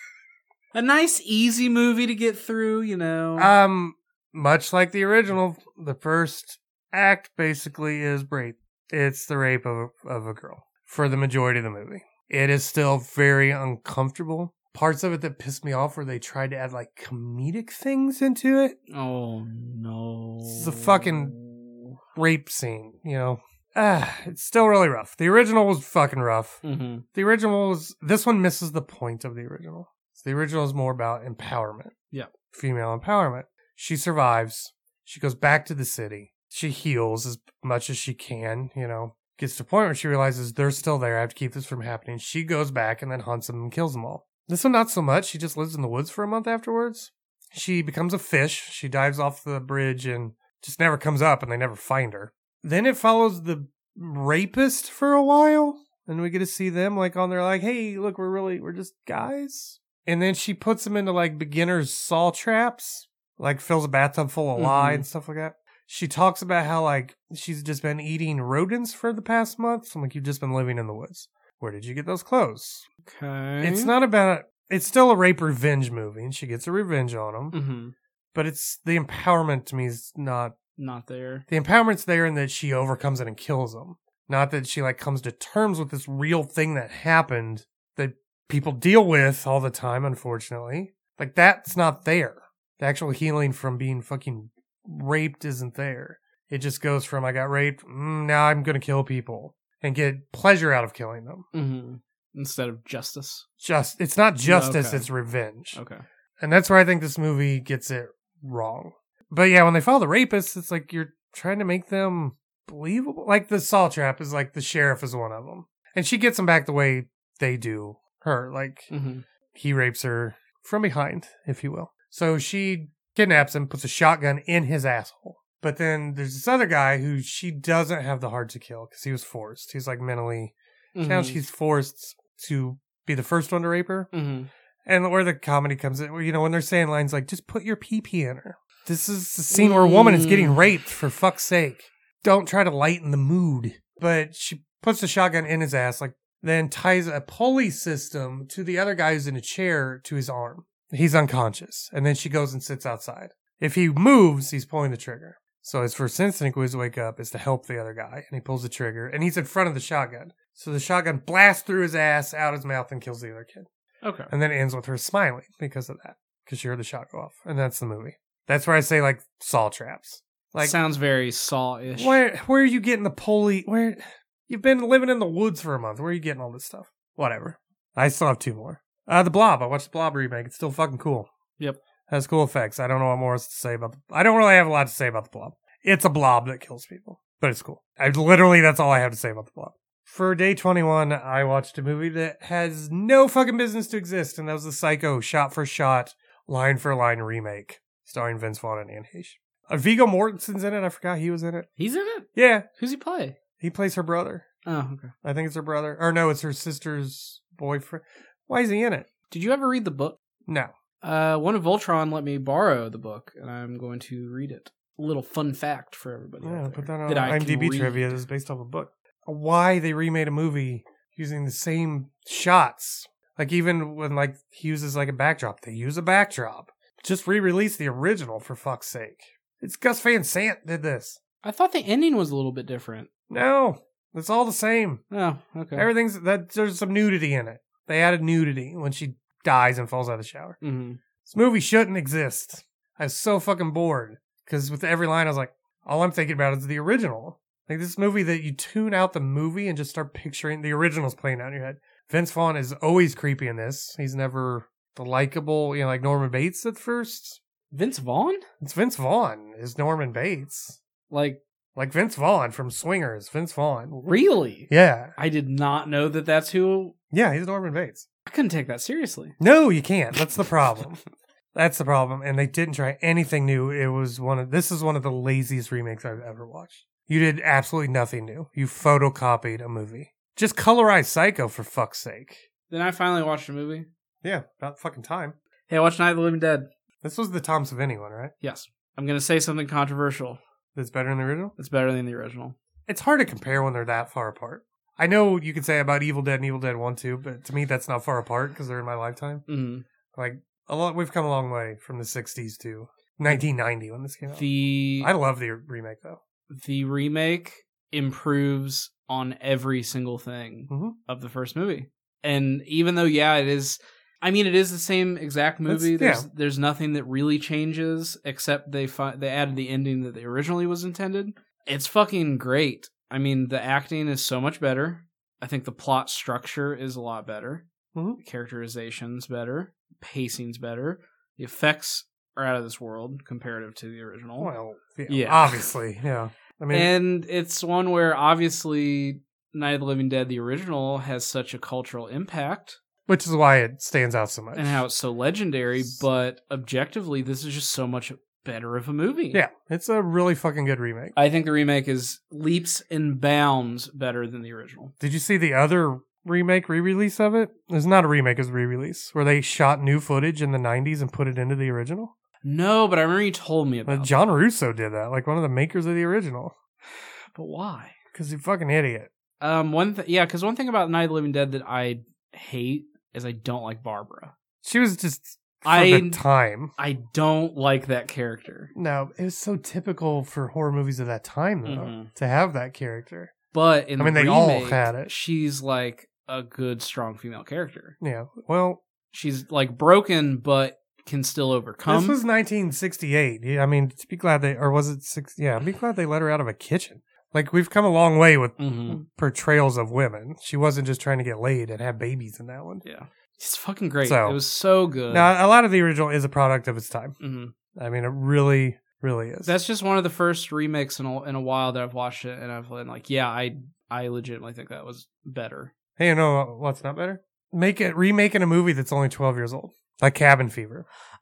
A nice, easy movie to get through, you know. Much like the original, the first act basically is rape. It's the rape of a girl for the majority of the movie. It is still very uncomfortable. Parts of it that pissed me off where they tried to add like comedic things into it. Oh no. It's a fucking rape scene, you know. It's still really rough. The original was fucking rough. Mm-hmm. The original this one misses the point of the original. The original is more about empowerment. Yeah. Female empowerment. She survives. She goes back to the city. She heals as much as she can, you know. Gets to a point where she realizes they're still there. I have to keep this from happening. She goes back and then hunts them and kills them all. This one, not so much. She just lives in the woods for a month afterwards. She becomes a fish. She dives off the bridge and just never comes up, and they never find her. Then it follows the rapist for a while, and we get to see them like on there like, hey, look, we're just guys. And then she puts them into like beginner's saw traps, like fills a bathtub full of lye and stuff like that. She talks about how like she's just been eating rodents for the past month. So I'm like, you've just been living in the woods. Where did you get those clothes? Okay. It's not about it's still a rape revenge movie, and she gets her revenge on him. Mm-hmm. But it's the empowerment to me is not there. The empowerment's there in that she overcomes it and kills him. Not that she like comes to terms with this real thing that happened that people deal with all the time, unfortunately. Like that's not there. The actual healing from being fucking raped isn't there. It just goes from I got raped, now I'm gonna kill people and get pleasure out of killing them. Mm-hmm. Instead of justice. It's not justice, Okay. it's revenge. Okay. And that's where I think this movie gets it wrong. But yeah, when they follow the rapists, it's like you're trying to make them believable. Like the Saw Trap is like the sheriff is one of them. And she gets them back the way they do her. Like he rapes her from behind, if you will. So she kidnaps him, puts a shotgun in his asshole. But then there's this other guy who she doesn't have the heart to kill because he was forced. He's like mentally challenged. He's forced to be the first one to rape her. Mm-hmm. And where the comedy comes in, you know, when they're saying lines like, just put your pee-pee in her. This is the scene where a woman is getting raped, for fuck's sake. Don't try to lighten the mood. But she puts the shotgun in his ass, like, then ties a pulley system to the other guy who's in a chair to his arm. He's unconscious. And then she goes and sits outside. If he moves, he's pulling the trigger. So his first instinct when he wake up is to help the other guy. And he pulls the trigger. And he's in front of the shotgun. So the shotgun blasts through his ass, out his mouth, and kills the other kid. Okay. And then it ends with her smiling because of that. Because she heard the shot go off. And that's the movie. That's where I say, like, Saw traps. Like, sounds very Saw-ish. Where are you getting the pulley? Where you've been living in the woods for a month. Where are you getting all this stuff? Whatever. I still have two more. The Blob. I watched the Blob remake. It's still fucking cool. Yep. Has cool effects. I don't know what more is to say about I don't really have a lot to say about the Blob. It's a blob that kills people. But it's cool. That's all I have to say about the Blob. For day 21, I watched a movie that has no fucking business to exist, and that was the Psycho shot-for-shot, line-for-line remake, starring Vince Vaughn and Anne Heche. Viggo Mortensen's in it. I forgot he was in it. He's in it? Yeah. Who's he play? He plays her brother. Oh, okay. I think it's her brother. Or no, it's her sister's boyfriend. Why is he in it? Did you ever read the book? No. One of Voltron let me borrow the book, and I'm going to read it. A little fun fact for everybody. Yeah, put that on that I can IMDb read. trivia. This is based off a book. Why they remade a movie using the same shots. Like even when like he uses like a backdrop, they use a backdrop. Just re-release the original for fuck's sake. It's Gus Van Sant did this. I thought the ending was a little bit different. No. It's all the same. Oh, okay. There's some nudity in it. They added nudity when she dies and falls out of the shower. Mm-hmm. This movie shouldn't exist. I was so fucking bored because with every line I was like, all I'm thinking about is the original. Like this movie that you tune out the movie and just start picturing the original's playing out in your head. Vince Vaughn is always creepy in this. He's never the likable, like Norman Bates at first. Vince Vaughn? It's Vince Vaughn is Norman Bates. Like Vince Vaughn from Swingers. Vince Vaughn. Really? Yeah. I did not know that that's who. Yeah, he's Norman Bates. I couldn't take that seriously. No, you can't. That's the problem. That's the problem. And they didn't try anything new. This is one of the laziest remakes I've ever watched. You did absolutely nothing new. You photocopied a movie. Just colorize Psycho for fuck's sake. Then I finally watched a movie. Yeah, about fucking time. Hey, I watched Night of the Living Dead. This was the Tom Savini one, right? Yes. I'm going to say something controversial. That's better than the original? It's better than the original. It's hard to compare when they're that far apart. I know you could say about Evil Dead and Evil Dead 1, 2, but to me that's not far apart because they're in my lifetime. Mm-hmm. Like, we've come a long way from the 60s to 1990 when this came out. I love the remake, though. The remake improves on every single thing of the first movie. And even though, it is... I mean, it is the same exact movie. There's nothing that really changes except they added the ending that they originally was intended. It's fucking great. I mean, the acting is so much better. I think the plot structure is a lot better. The characterization's better. Pacing's better. The effects are out of this world comparative to the original. Well, obviously, yeah. I mean, and it's one where obviously Night of the Living Dead, the original, has such a cultural impact. Which is why it stands out so much. And how it's so legendary, but objectively, this is just so much better of a movie. Yeah, it's a really fucking good remake. I think the remake is leaps and bounds better than the original. Did you see the other remake re-release of it? It's not a remake, it's a re-release, where they shot new footage in the 90s and put it into the original? No, but I remember you told me about John Russo did that, like one of the makers of the original. But why? Because he's a fucking idiot. Because one thing about Night of the Living Dead that I hate is I don't like Barbara. She was just for the time. I don't like that character. No, it was so typical for horror movies of that time, though, to have that character. But in the remake, all had it. She's like a good, strong female character. Yeah, well... She's like broken, but can still overcome. This was 1968. I mean, to be glad or was it 60? Yeah, be glad they let her out of a kitchen. Like, we've come a long way with portrayals of women. She wasn't just trying to get laid and have babies in that one. Yeah. It's fucking great. It was so good. Now, a lot of the original is a product of its time. Mm-hmm. I mean, it really, really is. That's just one of the first remakes in a while that I've watched it, and I've been like, yeah, I legitimately think that was better. Hey, you know what's not better? Remaking a movie that's only 12 years old. Like Cabin Fever.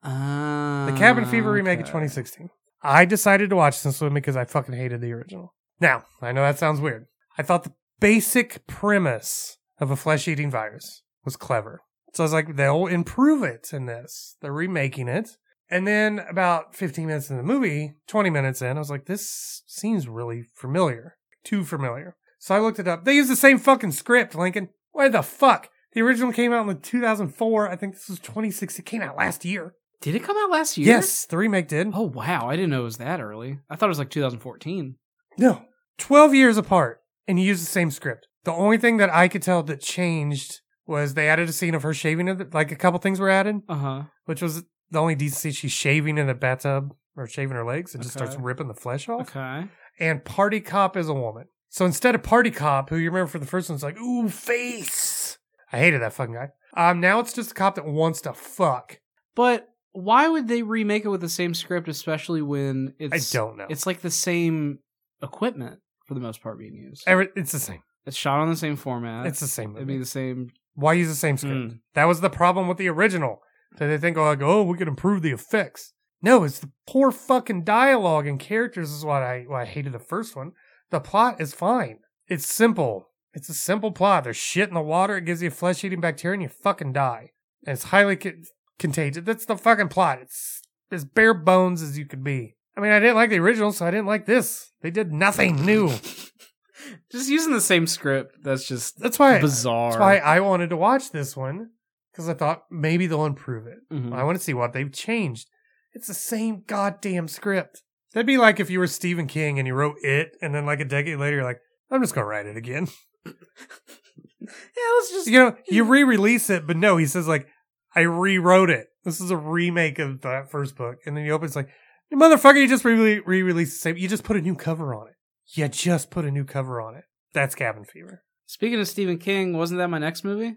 The Cabin Fever remake in 2016. I decided to watch this one because I fucking hated the original. Now, I know that sounds weird. I thought the basic premise of a flesh-eating virus was clever. So I was like, they'll improve it in this. They're remaking it. And then about 15 minutes in the movie, 20 minutes in, I was like, this seems really familiar. Too familiar. So I looked it up. They use the same fucking script, Lincoln. Why the fuck? The original came out in 2004. I think this was 2016. It came out last year. Did it come out last year? Yes, the remake did. Oh, wow. I didn't know it was that early. I thought it was like 2014. No. 12 years apart, and you use the same script. The only thing that I could tell that changed was they added a scene of her shaving it. Like a couple things were added. Which was the only decency. She's shaving in a bathtub or shaving her legs and just starts ripping the flesh off. Okay. And Party Cop is a woman. So instead of Party Cop, who you remember for the first one, it's like, ooh, face. I hated that fucking guy. Now it's just a cop that wants to fuck. But why would they remake it with the same script, especially when it's... I don't know. It's like the same equipment, for the most part, being used. It's the same. It's shot on the same format. It's the same movie. It'd be the same... Why use the same script? That was the problem with the original. So they think, we could improve the effects. No, it's the poor fucking dialogue and characters is why I hated the first one. The plot is fine. It's simple. It's a simple plot. There's shit in the water. It gives you a flesh-eating bacteria and you fucking die. And it's highly contagious. That's the fucking plot. It's as bare bones as you could be. I mean, I didn't like the original, so I didn't like this. They did nothing new. Just using the same script. That's why bizarre. That's why I wanted to watch this one. Because I thought maybe they'll improve it. I want to see what they've changed. It's the same goddamn script. That'd be like if you were Stephen King and you wrote It, and then like a decade later, you're like, I'm just gonna write it again. Yeah, let's just You re-release it, but no, he says like, I rewrote it. This is a remake of that first book, and then you open, it's like, you motherfucker, you just re-released the same. You just put a new cover on it. You just put a new cover on it. That's Cabin Fever. Speaking of Stephen King, wasn't that my next movie?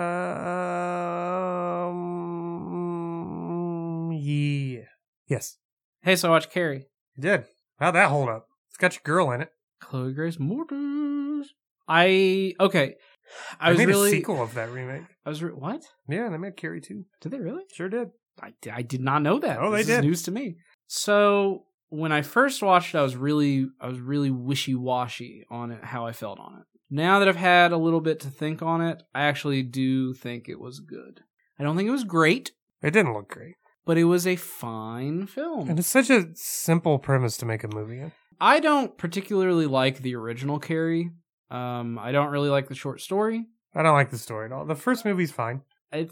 Yeah. Yes. Hey, so I watched Carrie. You did. How'd that hold up? It's got your girl in it. Chloe Grace Moretz. I They made a sequel of that remake. What? Yeah, they made Carrie 2. Did they really? Sure did. I did not know that. Oh, this they is did. news to me. So when I first watched it, I was really wishy-washy on it, how I felt on it. Now that I've had a little bit to think on it, I actually do think it was good. I don't think it was great, It didn't look great. but it was a fine film. And it's such a simple premise to make a movie in. I don't particularly like the original Carrie. I don't really like the short story. I don't like the story at all. The first movie's fine.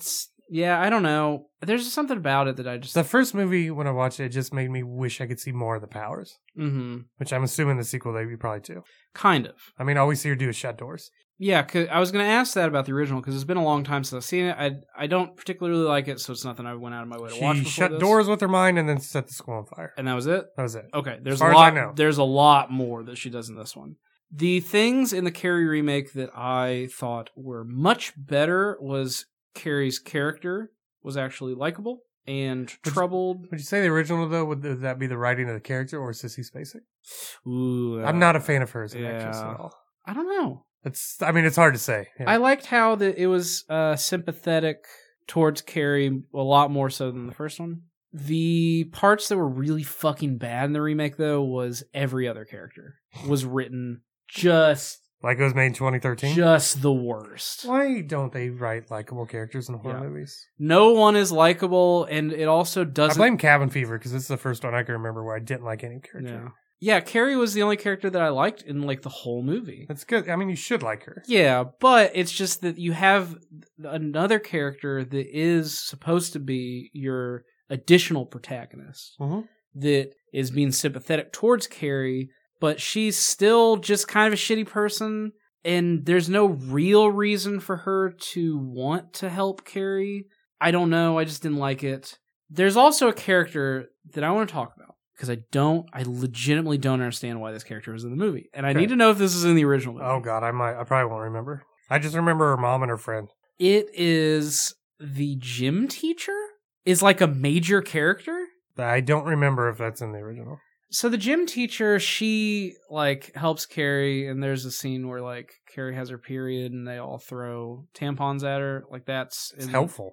I don't know. There's just something about it that I just... The first movie, when I watched it, it just made me wish I could see more of the powers. Mm-hmm. Which I'm assuming the sequel they probably do. Kind of. I mean, all we see her do is shut doors. Yeah, 'cause I was going to ask that about the original, because it's been a long time since I've seen it. I don't particularly like it, so it's nothing I went out of my way to watch She before shut this. doors with her mind and then set the school on fire. And that was it? That was it. Okay, As far as I know. There's a lot more that she does in this one. The things in the Carrie remake that I thought were much better was Carrie's character was actually likable and troubled. Would you say the original, though, would that be the writing of the character or Sissy Spacek? Ooh, I'm not a fan of her as an actress at all. I don't know. It's hard to say. Yeah. I liked how it was sympathetic towards Carrie a lot more so than the first one. The parts that were really fucking bad in the remake, though, was every other character was written just like it was made in 2013? Just the worst. Why don't they write likable characters in horror movies? No one is likable, and it also doesn't... I blame Cabin Fever, because this is the first one I can remember where I didn't like any character. Yeah, Carrie was the only character that I liked in, like, the whole movie. That's good. I mean, you should like her. Yeah, but it's just that you have another character that is supposed to be your additional protagonist that is being sympathetic towards Carrie, but she's still just kind of a shitty person, and there's no real reason for her to want to help Carrie. I don't know, I just didn't like it. There's also a character that I want to talk about, because I legitimately don't understand why this character was in the movie. And I need to know if this is in the original movie. Oh god, I probably won't remember. I just remember her mom and her friend. It is the gym teacher? Is like a major character? I don't remember if that's in the original. So the gym teacher, she like helps Carrie, and there's a scene where like Carrie has her period and they all throw tampons at her. Like it's helpful.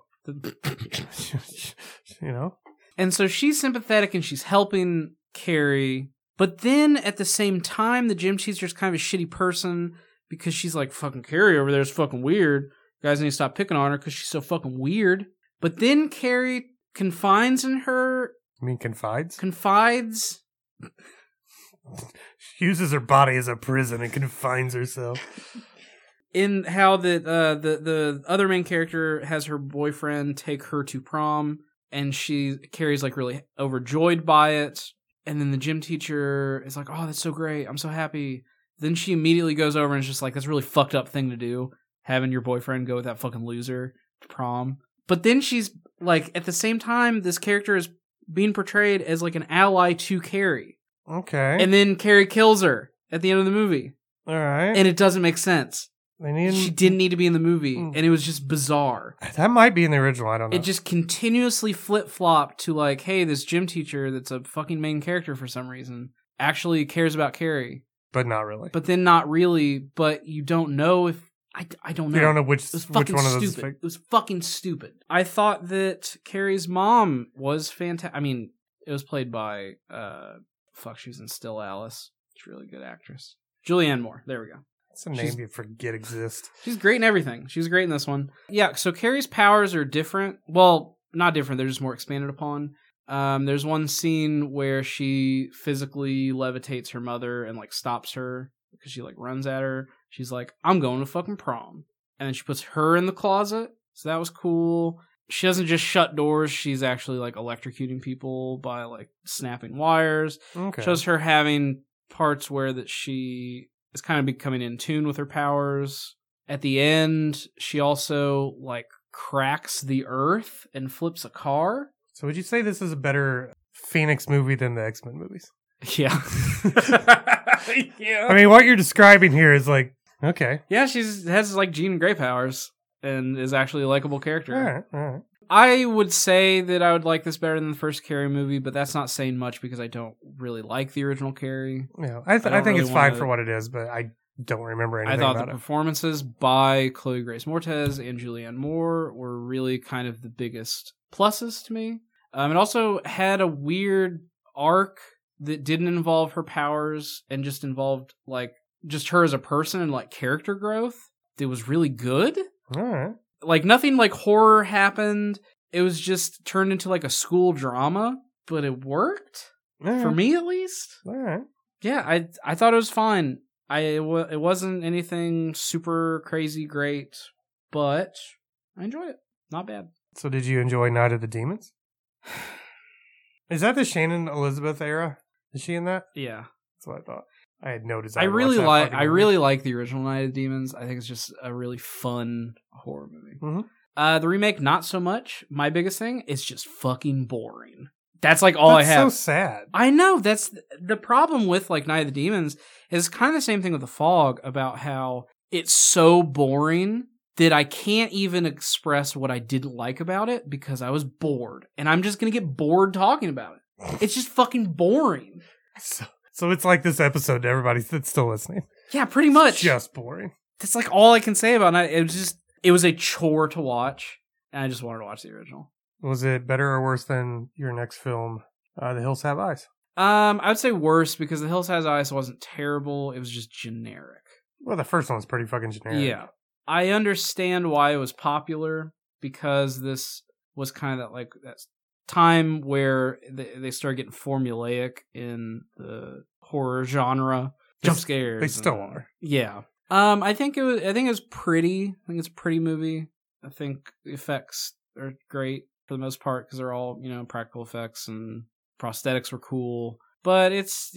You know? And so she's sympathetic and she's helping Carrie. But then at the same time, the gym teacher's kind of a shitty person because she's like, fucking Carrie over there is fucking weird. You guys need to stop picking on her because she's so fucking weird. But then Carrie confides in her. You mean confides? Confides. She uses her body as a prison and confines herself. In how the other main character has her boyfriend take her to prom, and Carrie's like really overjoyed by it. And then the gym teacher is like, "Oh, that's so great! I'm so happy." Then she immediately goes over and is just like, "That's a really fucked up thing to do, having your boyfriend go with that fucking loser to prom." But then she's like, at the same time, this character is being portrayed as like an ally to Carrie. Okay. And then Carrie kills her at the end of the movie. All right. And it doesn't make sense. She didn't need to be in the movie, and it was just bizarre. That might be in the original, I don't know. It just continuously flip-flopped to like, hey, this gym teacher that's a fucking main character for some reason actually cares about Carrie. But not really. But then not really, but you don't know if... I don't know. You don't know which one of those is fake. It was fucking stupid. I thought that Carrie's mom was fantastic. I mean, it was played by... she was in Still Alice. She's a really good actress. Julianne Moore. There we go. That's a name you forget exists. She's great in everything. She was great in this one. Yeah, so Carrie's powers are different. Well, not different. They're just more expanded upon. There's one scene where she physically levitates her mother and like stops her because she like runs at her. She's like, "I'm going to fucking prom." And then she puts her in the closet. So that was cool. She doesn't just shut doors. She's actually like electrocuting people by like snapping wires. Okay. Shows her having parts where that she is kind of becoming in tune with her powers. At the end, she also like cracks the earth and flips a car. So would you say this is a better Phoenix movie than the X-Men movies? Yeah. I mean, what you're describing here is like, okay. Yeah, has like Jean Grey powers and is actually a likable character. All right. I would say that I would like this better than the first Carrie movie, but that's not saying much because I don't really like the original Carrie. Yeah, I think really it's fine for what it is, but I don't remember anything I thought about the it. performances by Chloe Grace Moretz and Julianne Moore were really kind of the biggest pluses to me. It also had a weird arc that didn't involve her powers and just involved like just her as a person and like character growth. It was really good. All right. Like nothing like horror happened. It was just turned into like a school drama, but it worked for me at least. All right. Yeah, I thought it was fine. It wasn't anything super crazy great, but I enjoyed it. Not bad. So did you enjoy Night of the Demons? Is that the Shannon Elizabeth era? Is she in that? Yeah. That's what I thought. I had no desire. I really like the original Night of the Demons. I think it's just a really fun horror movie. Mm-hmm. The remake, not so much. My biggest thing is just fucking boring. That's like all I have. That's so sad. I know. That's the problem with like Night of the Demons is kind of the same thing with The Fog about how it's so boring that I can't even express what I didn't like about it because I was bored. And I'm just going to get bored talking about it. It's just fucking boring. So it's like this episode to everybody that's still listening. Yeah, pretty much. It's just boring. That's like all I can say about it. It was a chore to watch. And I just wanted to watch the original. Was it better or worse than your next film, The Hills Have Eyes? I would say worse because The Hills Has Eyes wasn't terrible. It was just generic. Well, the first one's pretty fucking generic. Yeah. I understand why it was popular because this was kind of that time where they started getting formulaic in the horror genre. Jump scares. They still are. Yeah. I think it was pretty. I think it's a pretty movie. I think the effects are great for the most part because they're all, practical effects and prosthetics were cool. But it's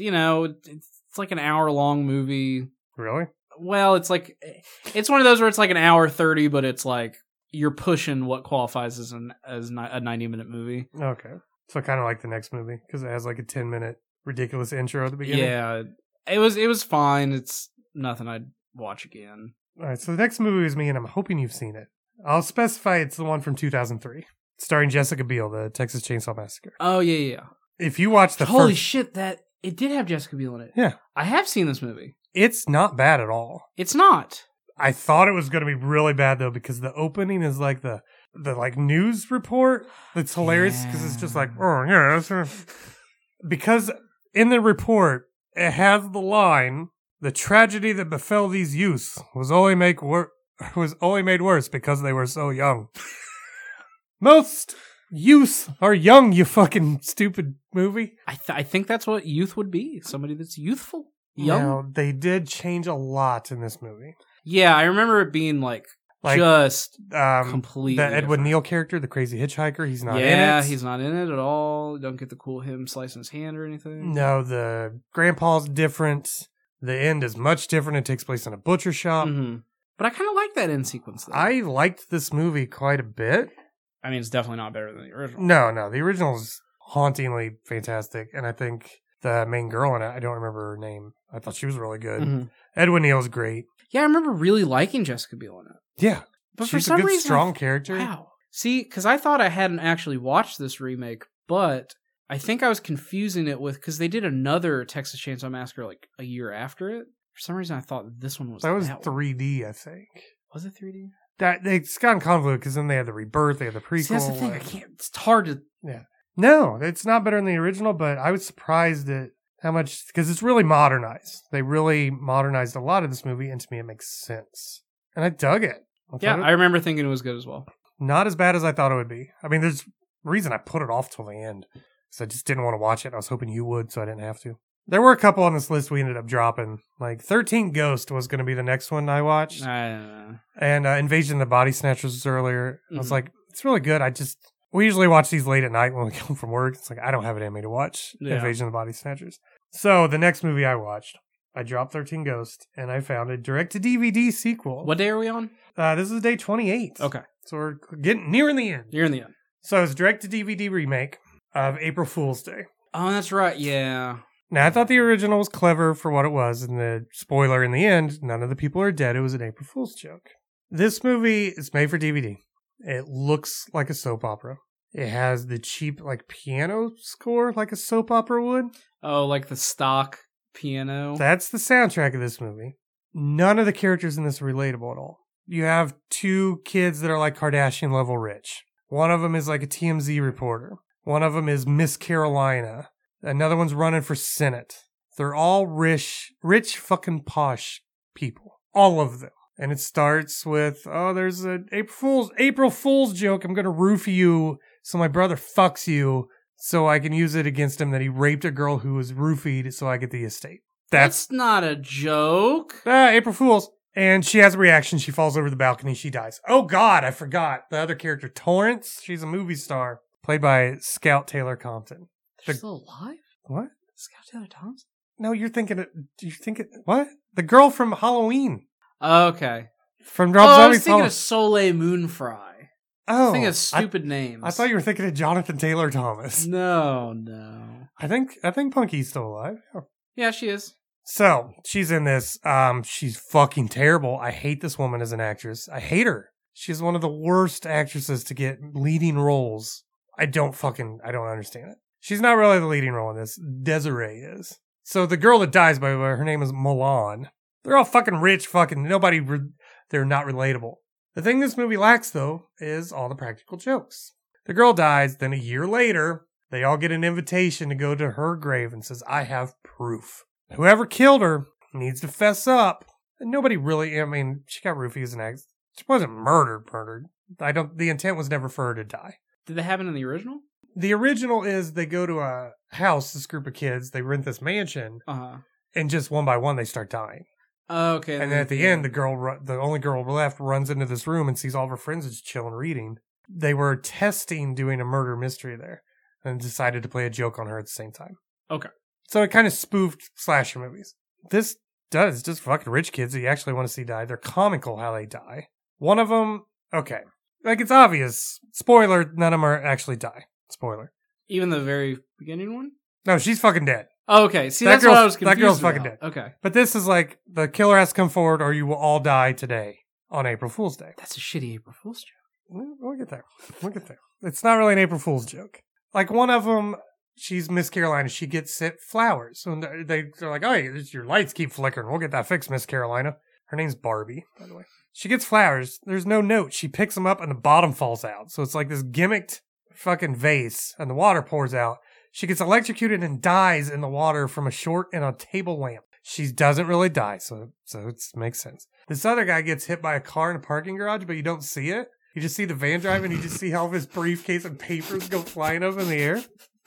like an hour-long movie. Really? Well, it's one of those where it's like an hour 30, but it's like you're pushing what qualifies as a 90-minute movie. Okay. So kind of like the next movie because it has like a 10-minute ridiculous intro at the beginning. Yeah. It was fine. It's nothing I'd watch again. All right. So the next movie is me, and I'm hoping you've seen it. I'll specify it's the one from 2003. Starring Jessica Biel, the Texas Chainsaw Massacre. Oh, yeah. If you watch the Holy first... shit, it did have Jessica Biel in it. Yeah. I have seen this movie. It's not bad at all. It's not. I thought it was going to be really bad, though, because the opening is like the like news report. It's hilarious because it's just like, oh, yeah. Because in the report, it has the line, the tragedy that befell these youths was only made worse because they were so young. Most youths are young, you fucking stupid movie. I think that's what youth would be. Somebody that's youthful. Young. Now, they did change a lot in this movie. Yeah, I remember it being like just completely the Edwin different. Neal character, the crazy hitchhiker, he's not in it. Yeah, he's not in it at all. You don't get the cool him slicing his hand or anything. No, the grandpa's different. The end is much different. It takes place in a butcher shop. Mm-hmm. But I kind of like that end sequence, though. I liked this movie quite a bit. I mean, it's definitely not better than the original. No, the original is hauntingly fantastic, and I think the main girl in it, I don't remember her name. I thought she was really good. Mm-hmm. Edwin Neal's great. Yeah, I remember really liking Jessica Biel in it. Yeah. But She's for some a good, reason, strong character. Wow. See, because I thought I hadn't actually watched this remake, but I think I was confusing it with, because they did another Texas Chainsaw Massacre like a year after it. For some reason, I thought this one was that was one. 3D, I think. Was it 3D? It's gotten convoluted because then they had the Rebirth, they had the prequel. See, that's the thing. It's hard to... Yeah. No, it's not better than the original, but I was surprised at how much, because it's really modernized. They really modernized a lot of this movie, and to me it makes sense. And I dug it. I remember thinking it was good as well. Not as bad as I thought it would be. I mean, there's a reason I put it off till the end. Because I just didn't want to watch it. I was hoping you would, so I didn't have to. There were a couple on this list we ended up dropping. Like 13 Ghost was going to be the next one I watched. And Invasion of the Body Snatchers was earlier. I was like, it's really good. We usually watch these late at night when we come from work. It's like, I don't have it in me to watch Invasion of the Body Snatchers. So the next movie I watched I dropped 13 Ghosts, and I found a direct-to-DVD sequel. What day are we on? This is day 28. Okay. So we're getting near in the end. You're in the end. So it's direct-to-DVD remake of April Fool's Day. Oh, that's right. Yeah. Now, I thought the original was clever for what it was, and the spoiler in the end, none of the people are dead. It was an April Fool's joke. This movie is made for DVD. It looks like a soap opera. It has the cheap, piano score like a soap opera would. Oh, like the stock piano. That's the soundtrack of this movie. None of the characters in this are relatable at all. You have two kids that are like Kardashian level rich. One of them is like a TMZ reporter. One of them is Miss Carolina. Another one's running for Senate. They're all rich fucking posh people. All of them. And it starts with, there's an April Fool's joke. I'm going to roofie you so my brother fucks you so I can use it against him that he raped a girl who was roofied so I get the estate. That's not a joke. April Fool's. And she has a reaction. She falls over the balcony. She dies. Oh, God, I forgot. The other character, Torrance. She's a movie star. Played by Scout Taylor Compton. They're still alive? What? Scout Taylor Thompson? No, what? The girl from Halloween. Okay. From Rob I Zombie's was thinking of Soleil Moonfry. I was thinking of stupid names. I thought you were thinking of Jonathan Taylor Thomas. No. I think Punky's still alive. Yeah, she is. So, she's in this. She's fucking terrible. I hate this woman as an actress. I hate her. She's one of the worst actresses to get leading roles. I don't understand it. She's not really the leading role in this. Desiree is. So the girl that dies, by the way, her name is Milan. They're all fucking rich, they're not relatable. The thing this movie lacks, though, is all the practical jokes. The girl dies, then a year later, they all get an invitation to go to her grave and says, I have proof. Whoever killed her needs to fess up. And nobody really, she got roofied as an ex. She wasn't murdered. The intent was never for her to die. Did that happen in the original? The original is they go to a house, this group of kids, they rent this mansion, and just one by one they start dying. Okay. And then at the end, the only girl left runs into this room and sees all of her friends just chilling reading. They were testing doing a murder mystery there and decided to play a joke on her at the same time. Okay. So it kind of spoofed slasher movies. This does just fucking rich kids that you actually want to see die. They're comical how they die. One of them, okay. It's obvious. Spoiler, none of them actually die. Spoiler. Even the very beginning one? No, she's fucking dead. Oh, okay. See, that's what I was confused That girl's about. fucking dead. Okay. But this is like, the killer has to come forward or you will all die today on April Fool's Day. That's a shitty April Fool's joke. We'll get there. It's not really an April Fool's joke. Like one of them, she's Miss Carolina. She gets sent flowers. So they're like, oh, your lights keep flickering. We'll get that fixed, Miss Carolina. Her name's Barbie, by the way. She gets flowers. There's no note. She picks them up and the bottom falls out. So it's like this gimmicked fucking vase and the water pours out. She gets electrocuted and dies in the water from a short in a table lamp. She doesn't really die, so it makes sense. This other guy gets hit by a car in a parking garage, but you don't see it. You just see the van driving, you just see how his briefcase and papers go flying up in the air.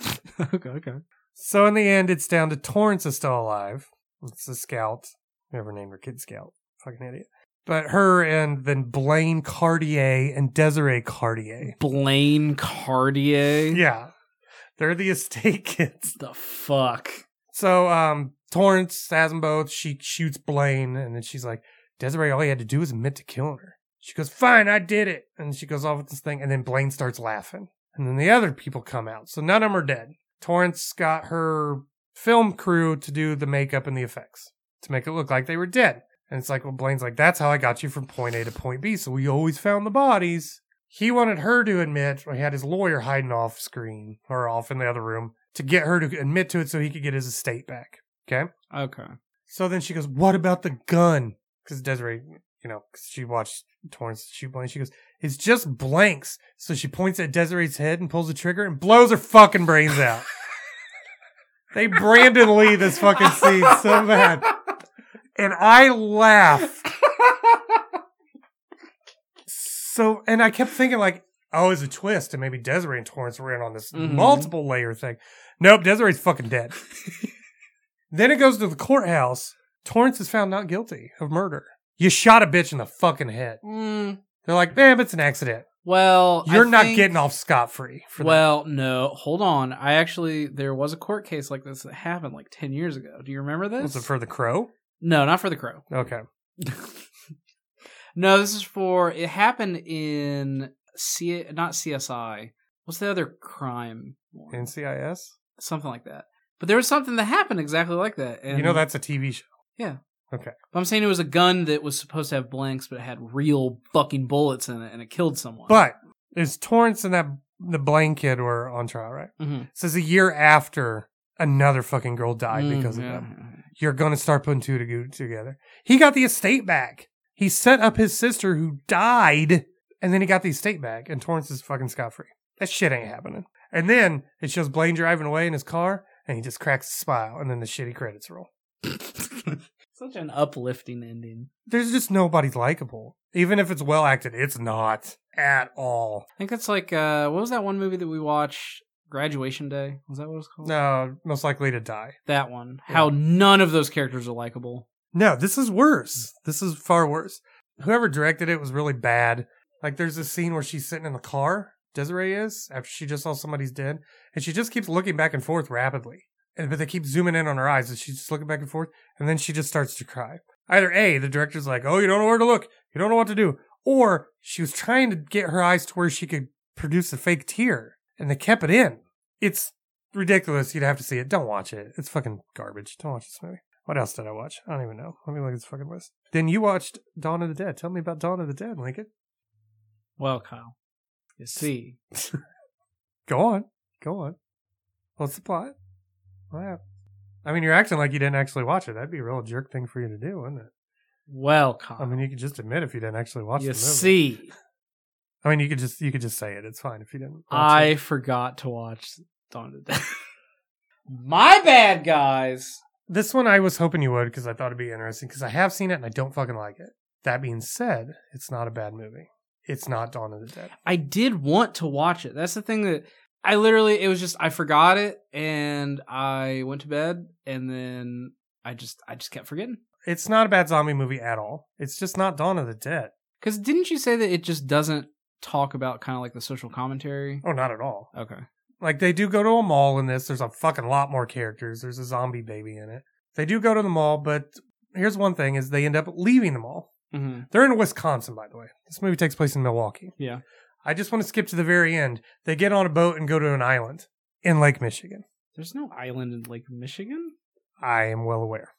Okay. So in the end, it's down to Torrance is still alive. It's the Scout. Never named her kid Scout. Fucking idiot. But her and then Blaine Cartier and Desiree Cartier. Blaine Cartier? Yeah. They're the estate kids. The fuck? So, Torrance has them both. She shoots Blaine, and then she's like, Desiree, all you had to do was admit to killing her. She goes, fine, I did it. And she goes off with this thing, and then Blaine starts laughing. And then the other people come out. So none of them are dead. Torrance got her film crew to do the makeup and the effects to make it look like they were dead. And it's like, well, Blaine's like, that's how I got you from point A to point B. So we always found the bodies. He wanted her to admit, he had his lawyer hiding off screen or off in the other room to get her to admit to it so he could get his estate back. Okay? Okay. So then she goes, what about the gun? Because Desiree, cause she watched Torrance shoot Blaine. She goes, it's just blanks. So she points at Desiree's head and pulls the trigger and blows her fucking brains out. They Brandon Lee this fucking scene so bad. And I laugh. So, and I kept thinking it's a twist, and maybe Desiree and Torrance were in on this multiple layer thing. Nope, Desiree's fucking dead. Then it goes to the courthouse. Torrance is found not guilty of murder. You shot a bitch in the fucking head. They're like, it's an accident. Well, You're I not think- getting off scot-free for that. Well, no, hold on. There was a court case like this that happened like 10 years ago. Do you remember this? Was it for The Crow? No, not for The Crow. Okay. No, this is it happened in not CSI. What's the other crime one? NCIS? Something like that. But there was something that happened exactly like that. And That's a TV show. Yeah. Okay. I'm saying it was a gun that was supposed to have blanks, but it had real fucking bullets in it, and it killed someone. But is Torrance and the Blaine kid were on trial, right? Mm-hmm. It says a year after another fucking girl died because of them. You're going to start putting two together. He got the estate back. He set up his sister who died, and then he got the estate back, and Torrance is fucking scot-free. That shit ain't happening. And then it shows Blaine driving away in his car, and he just cracks a smile, and then the shitty credits roll. Such an uplifting ending. There's just nobody's likable. Even if it's well acted, it's not at all. I think it's like, what was that one movie that we watched? Graduation Day? Was that what it was called? No, Most Likely to Die. That one. Yeah. How none of those characters are likable. No, this is worse. This is far worse. Whoever directed it was really bad. Like, there's this scene where she's sitting in the car, Desiree is, after she just saw somebody's dead, and she just keeps looking back and forth rapidly. But they keep zooming in on her eyes, and she's just looking back and forth, and then she just starts to cry. Either A, the director's like, oh, you don't know where to look, you don't know what to do, or she was trying to get her eyes to where she could produce a fake tear, and they kept it in. It's ridiculous. You'd have to see it. Don't watch it. It's fucking garbage. Don't watch this movie. What else did I watch? I don't even know. Let me look at this fucking list. Then you watched Dawn of the Dead. Tell me about Dawn of the Dead, Lincoln. Well, Kyle, you see. Go on. What's the plot? Wow. I mean, you're acting like you didn't actually watch it. That'd be a real jerk thing for you to do, wouldn't it? Well, Kyle. I mean, you could just admit if you didn't actually watch the you movie. see. I mean, you could just say it. It's fine if you didn't. I forgot to watch Dawn of the Dead. My bad, guys. This one I was hoping you would because I thought it'd be interesting because I have seen it and I don't fucking like it. That being said, it's not a bad movie. It's not Dawn of the Dead. I did want to watch it. That's the thing that it was just, I forgot it and I went to bed and then I just kept forgetting. It's not a bad zombie movie at all. It's just not Dawn of the Dead. Because didn't you say that it just doesn't talk about kind of like the social commentary? Oh, not at all. Okay. Like, they do go to a mall in this. There's a fucking lot more characters. There's a zombie baby in it. They do go to the mall, but here's one thing is they end up leaving the mall. Mm-hmm. They're in Wisconsin, by the way. This movie takes place in Milwaukee. Yeah. I just want to skip to the very end. They get on a boat and go to an island in Lake Michigan. There's no island in Lake Michigan? I am well aware.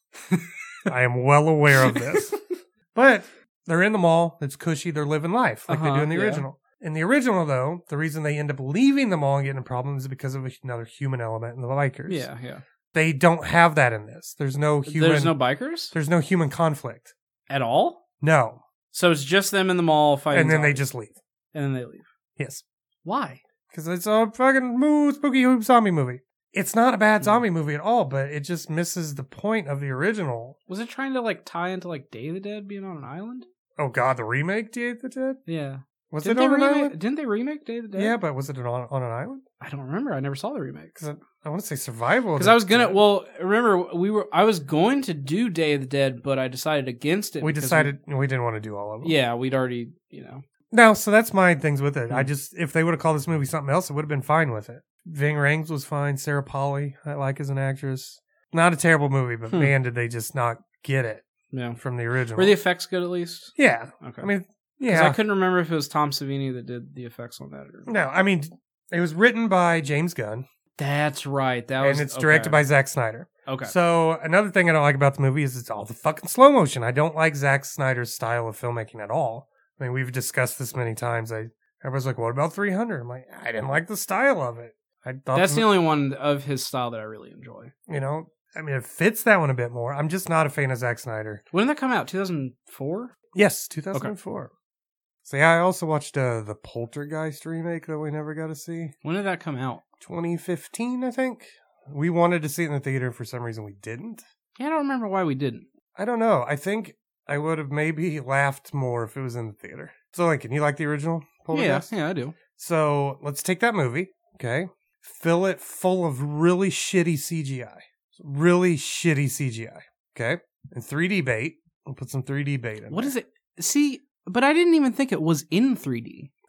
I am well aware of this. But they're in the mall. It's cushy. They're living life like they do in the original. In the original, though, the reason they end up leaving the mall and getting in problems is because of another human element in the bikers. Yeah, yeah. They don't have that in this. There's no human. There's no bikers? There's no human conflict. At all? No. So it's just them in the mall fighting And then they zombies. just leave. And then they leave. Yes. Why? Because it's a fucking spooky zombie movie. It's not a bad zombie movie at all, but it just misses the point of the original. Was it trying to like tie into like Day of the Dead being on an island? Oh god, the remake Day of the Dead? Yeah. Was Didn't it on they an remake, island? Didn't they remake Day of the Dead? Yeah, but was it on an island? I don't remember. I never saw the remake. Because I want to say survival. Because I was gonna. Well, remember I was going to do Day of the Dead, but I decided against it. We because decided we didn't want to do all of them. Yeah, we'd already, No, so that's my things with it. Hmm. I just, if they would have called this movie something else, it would have been fine with it. Ving Rhames was fine. Sarah Polley, I like as an actress. Not a terrible movie, but man, did they just not get it Yeah. from the original. Were the effects good at least? Yeah. Okay. I mean, 'Cause yeah. I couldn't remember if it was Tom Savini that did the effects on that. Or... No, I mean, it was written by James Gunn. That's right. That was. And it's directed by Zack Snyder. Okay. So another thing I don't like about the movie is it's all the fucking slow motion. I don't like Zack Snyder's style of filmmaking at all. I mean, we've discussed this many times. Everyone's like, what about 300? I'm like, I didn't like the style of it. I thought That's the only one of his style that I really enjoy. You know, I mean, it fits that one a bit more. I'm just not a fan of Zack Snyder. When did that come out? 2004? Yes, 2004. So yeah, I also watched the Poltergeist remake that we never got to see. When did that come out? 2015, I think. We wanted to see it in the theater. For some reason, we didn't. Yeah, I don't remember why we didn't. I don't know. I think I would have maybe laughed more if it was in the theater. So, Lincoln, you like the original Poltergeist? Yeah, I do. So, let's take that movie, okay? Fill it full of really shitty CGI. Really shitty CGI, okay? And 3D bait. We'll put some 3D bait in What there. is it? See, but I didn't even think it was in 3D.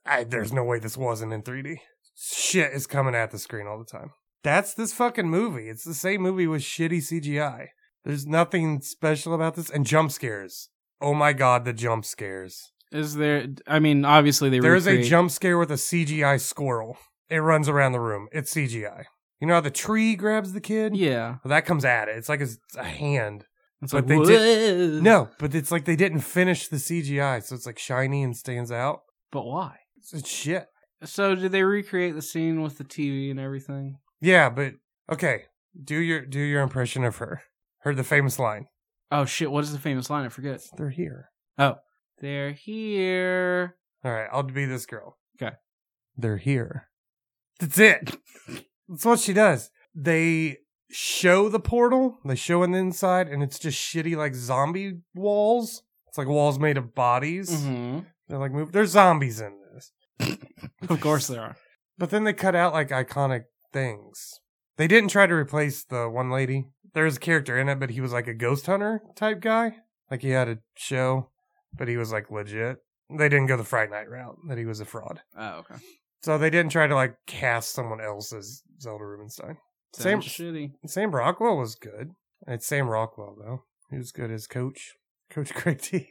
There's no way this wasn't in 3D. Shit is coming at the screen all the time. That's this fucking movie. It's the same movie with shitty CGI. There's nothing special about this. And jump scares. Oh my god, the jump scares. Is there... I mean, obviously they There's recreate... a jump scare with a CGI squirrel. It runs around the room. It's CGI. You know how the tree grabs the kid? Yeah. Well, that comes at it. It's like a hand. It's But like, No, but it's like they didn't finish the CGI, so it's like shiny and stands out. But why? It's shit. So did they recreate the scene with the TV and everything? Yeah, but okay. Do your impression of her. Heard the famous line. Oh shit, what is the famous line? I forget. They're here. Oh. They're here. Alright, I'll be this girl. Okay. They're here. That's it. That's what she does. They show the portal, they show on the inside, and it's just shitty like zombie walls. It's like walls made of bodies. Mm-hmm. They're like there's zombies in this. Of course there are. But then they cut out like iconic things. They didn't try to replace the one lady. There's a character in it, but he was like a ghost hunter type guy. Like he had a show, but he was like legit. They didn't go the Fright Night route, that he was a fraud. Oh, okay. So they didn't try to like cast someone else as Zelda Rubinstein. Sounds shitty. Sam Rockwell was good. It's Sam Rockwell though. He was good as Coach Craig T.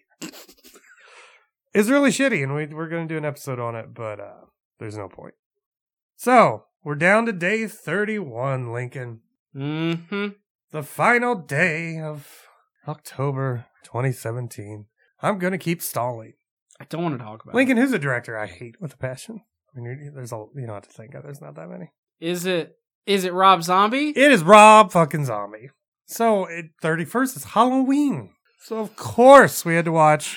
It's really shitty, and we're going to do an episode on it, but there's no point. So we're down to day 31, Lincoln. Mm-hmm. The final day of October 2017. I'm going to keep stalling. I don't want to talk about Lincoln, who's a director I hate with a passion. I mean, there's you don't have to think of. There's not that many. Is it Rob Zombie? It is Rob fucking Zombie. So, 31st is Halloween. So, of course, we had to watch...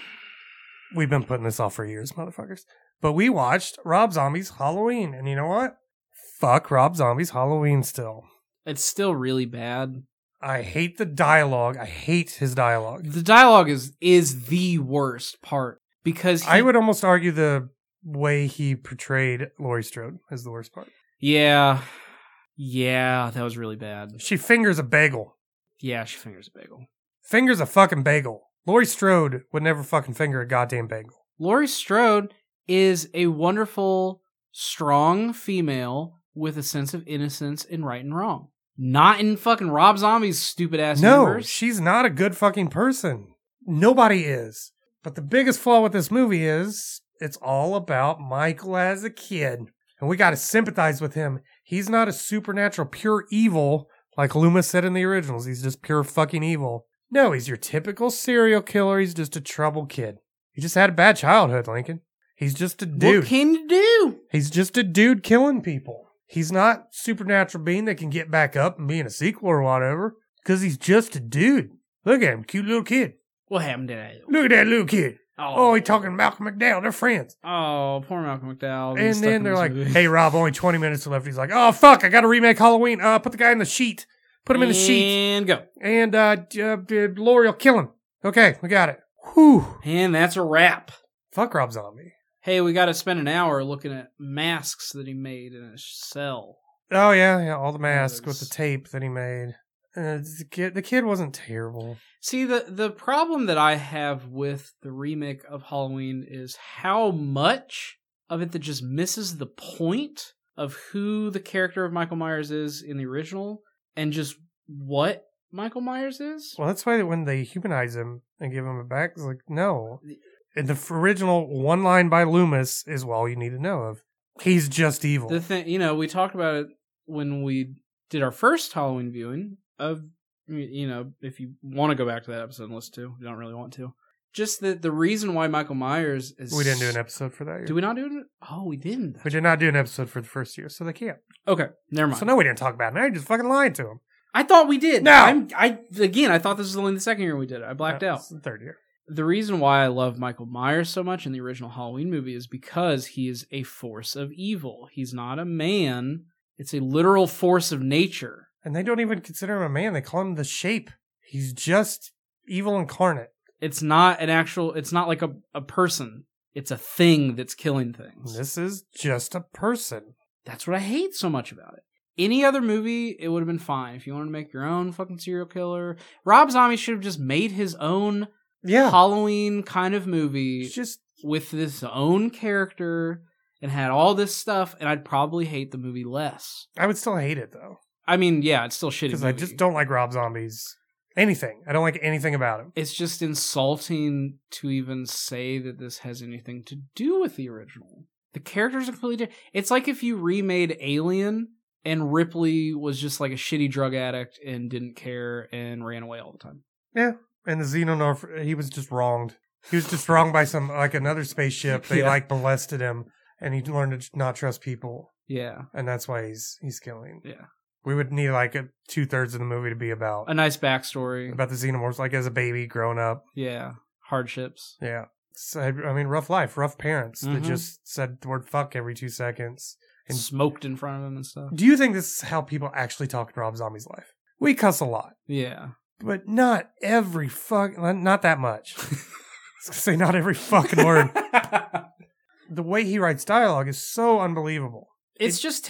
We've been putting this off for years, motherfuckers. But we watched Rob Zombie's Halloween. And you know what? Fuck Rob Zombie's Halloween still. It's still really bad. I hate the dialogue. I hate his dialogue. The dialogue is the worst part. Because I would almost argue the way he portrayed Laurie Strode is the worst part. Yeah. Yeah, that was really bad. She fingers a bagel. Yeah, she fingers a bagel. Fingers a fucking bagel. Laurie Strode would never fucking finger a goddamn bagel. Laurie Strode is a wonderful, strong female with a sense of innocence in right and wrong. Not in fucking Rob Zombie's stupid ass universe. No, she's not a good fucking person. Nobody is. But the biggest flaw with this movie is it's all about Michael as a kid. And we gotta sympathize with him. He's not a supernatural pure evil like Loomis said in the originals. He's just pure fucking evil. No, he's your typical serial killer. He's just a troubled kid. He just had a bad childhood, Lincoln. He's just a dude. What can you do? He's just a dude killing people. He's not supernatural being that can get back up and be in a sequel or whatever. Because he's just a dude. Look at him, cute little kid. What happened to that? Look at that little kid. Oh, He's talking to Malcolm McDowell. They're friends. Oh, poor Malcolm McDowell. And then they're like, hey, Rob, only 20 minutes left. He's like, oh, fuck, I got to remake Halloween. Put the guy in the sheet. Put him in the sheet. And go. And Laurie will kill him. Okay, we got it. Whew. And that's a wrap. Fuck Rob Zombie. Hey, we got to spend an hour looking at masks that he made in a cell. Oh, yeah, all the masks with the tape that he made. The kid wasn't terrible. See, the problem that I have with the remake of Halloween is how much of it that just misses the point of who the character of Michael Myers is in the original and just what Michael Myers is. Well, that's why that when they humanize him and give him a back, it's like, no. In the original one line by Loomis is all you need to know of. He's just evil. The thing, we talked about it when we did our first Halloween viewing of, if you want to go back to that episode and listen to, you don't really want to. Just the reason why Michael Myers is... We didn't do an episode for that year. Did we not do it? Oh, we didn't. We did not do an episode for the first year, so they can't. Okay, never mind. So no, we didn't talk about it. Now you're just fucking lying to him. I thought we did. No! I thought this was only the second year we did it. I blacked out. It's the third year. The reason why I love Michael Myers so much in the original Halloween movie is because he is a force of evil. He's not a man. It's a literal force of nature. And they don't even consider him a man. They call him the Shape. He's just evil incarnate. It's not it's not like a person. It's a thing that's killing things. This is just a person. That's what I hate so much about it. Any other movie, it would have been fine. If you wanted to make your own fucking serial killer, Rob Zombie should have just made his own Halloween kind of movie. with this own character and had all this stuff, and I'd probably hate the movie less. I would still hate it, though. I mean, yeah, it's still shitty Because movie. I just don't like Rob Zombie's anything. I don't like anything about him. It's just insulting to even say that this has anything to do with the original. The characters are completely different. It's like if you remade Alien and Ripley was just like a shitty drug addict and didn't care and ran away all the time. Yeah. And the Xenomorph, he was just wronged. He was just wronged by another spaceship. They Yeah. molested him, and he learned to not trust people. Yeah. And that's why he's killing. Yeah. We would need 2/3 of the movie to be about A nice backstory. the Xenomorphs, as a baby growing up. Yeah. Hardships. Yeah. So, I mean, rough life, rough parents that Mhm. just said the word fuck every 2 seconds. And Smoked in front of him and stuff. do you think this is how people actually talk in Rob Zombie's life? We cuss a lot, Yeah. but not not that much. I was gonna say not every fucking word. The way he writes dialogue is so unbelievable. It's just,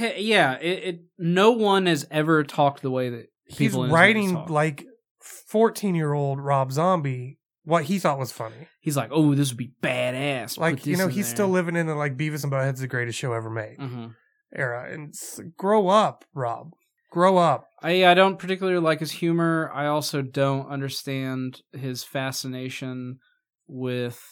no one has ever talked the way that He's people in his writing movies talk. like 14-year-old Rob Zombie what he thought was funny. He's like, oh, this would be badass. Put this in He's there. still living in the Beavis and Butthead's the greatest show ever made Mhm. era. And grow up, Rob. Grow up. I don't particularly like his humor. I also don't understand his fascination with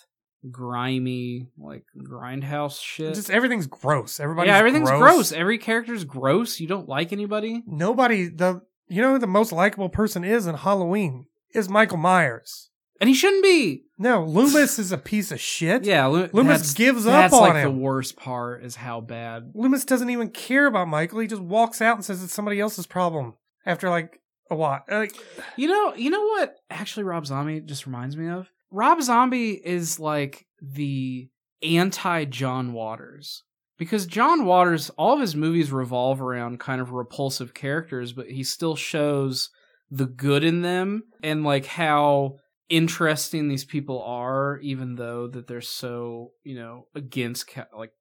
grimy, grindhouse shit. Just everything's gross. Everybody's everything's gross. Every character's gross. You don't like anybody. Nobody, who the most likable person is in Halloween is Michael Myers. And he shouldn't be. No, Loomis is a piece of shit. Yeah, Loomis gives up that's on the him. worst part is how bad. Loomis doesn't even care about Michael. He just walks out and says it's somebody else's problem after a while. You know what actually Rob Zombie just reminds me of? Rob Zombie is like the anti-John Waters. Because John Waters, all of his movies revolve around kind of repulsive characters, but he still shows the good in them and how interesting these people are, even though that they're so, against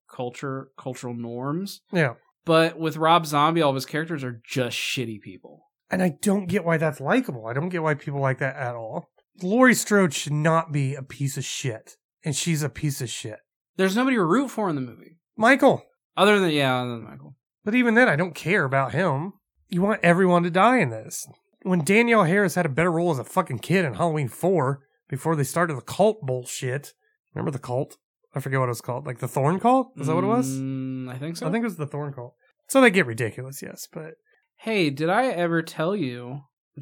cultural norms. Yeah. But with Rob Zombie, all of his characters are just shitty people. And I don't get why that's likable. I don't get why people like that at all. Laurie Strode should not be a piece of shit. And she's a piece of shit. There's nobody to root for in the movie. Michael. Other than Michael. But even then, I don't care about him. You want everyone to die in this. When Danielle Harris had a better role as a fucking kid in Halloween 4, before they started the cult bullshit. Remember the cult? I forget what it was called. The Thorn Cult? Is that what it was? I think so. I think it was the Thorn Cult. So they get ridiculous, yes, but... Hey, did I ever tell you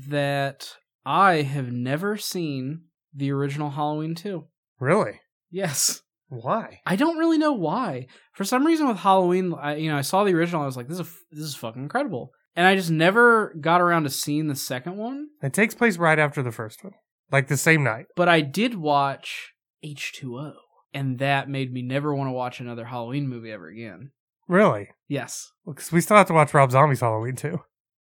that I have never seen the original Halloween 2? Really? Yes. Why? I don't really know why. For some reason with Halloween, I saw the original, I was like, this is fucking incredible. And I just never got around to seeing the second one. It takes place right after the first one. The same night. But I did watch H2O. And that made me never want to watch another Halloween movie ever again. Really? Yes. Because we still have to watch Rob Zombie's Halloween too.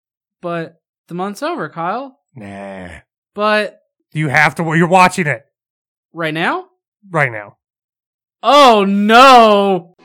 But the month's over, Kyle. Nah. But... You have to... You're watching it. Right now? Right now. Oh, no!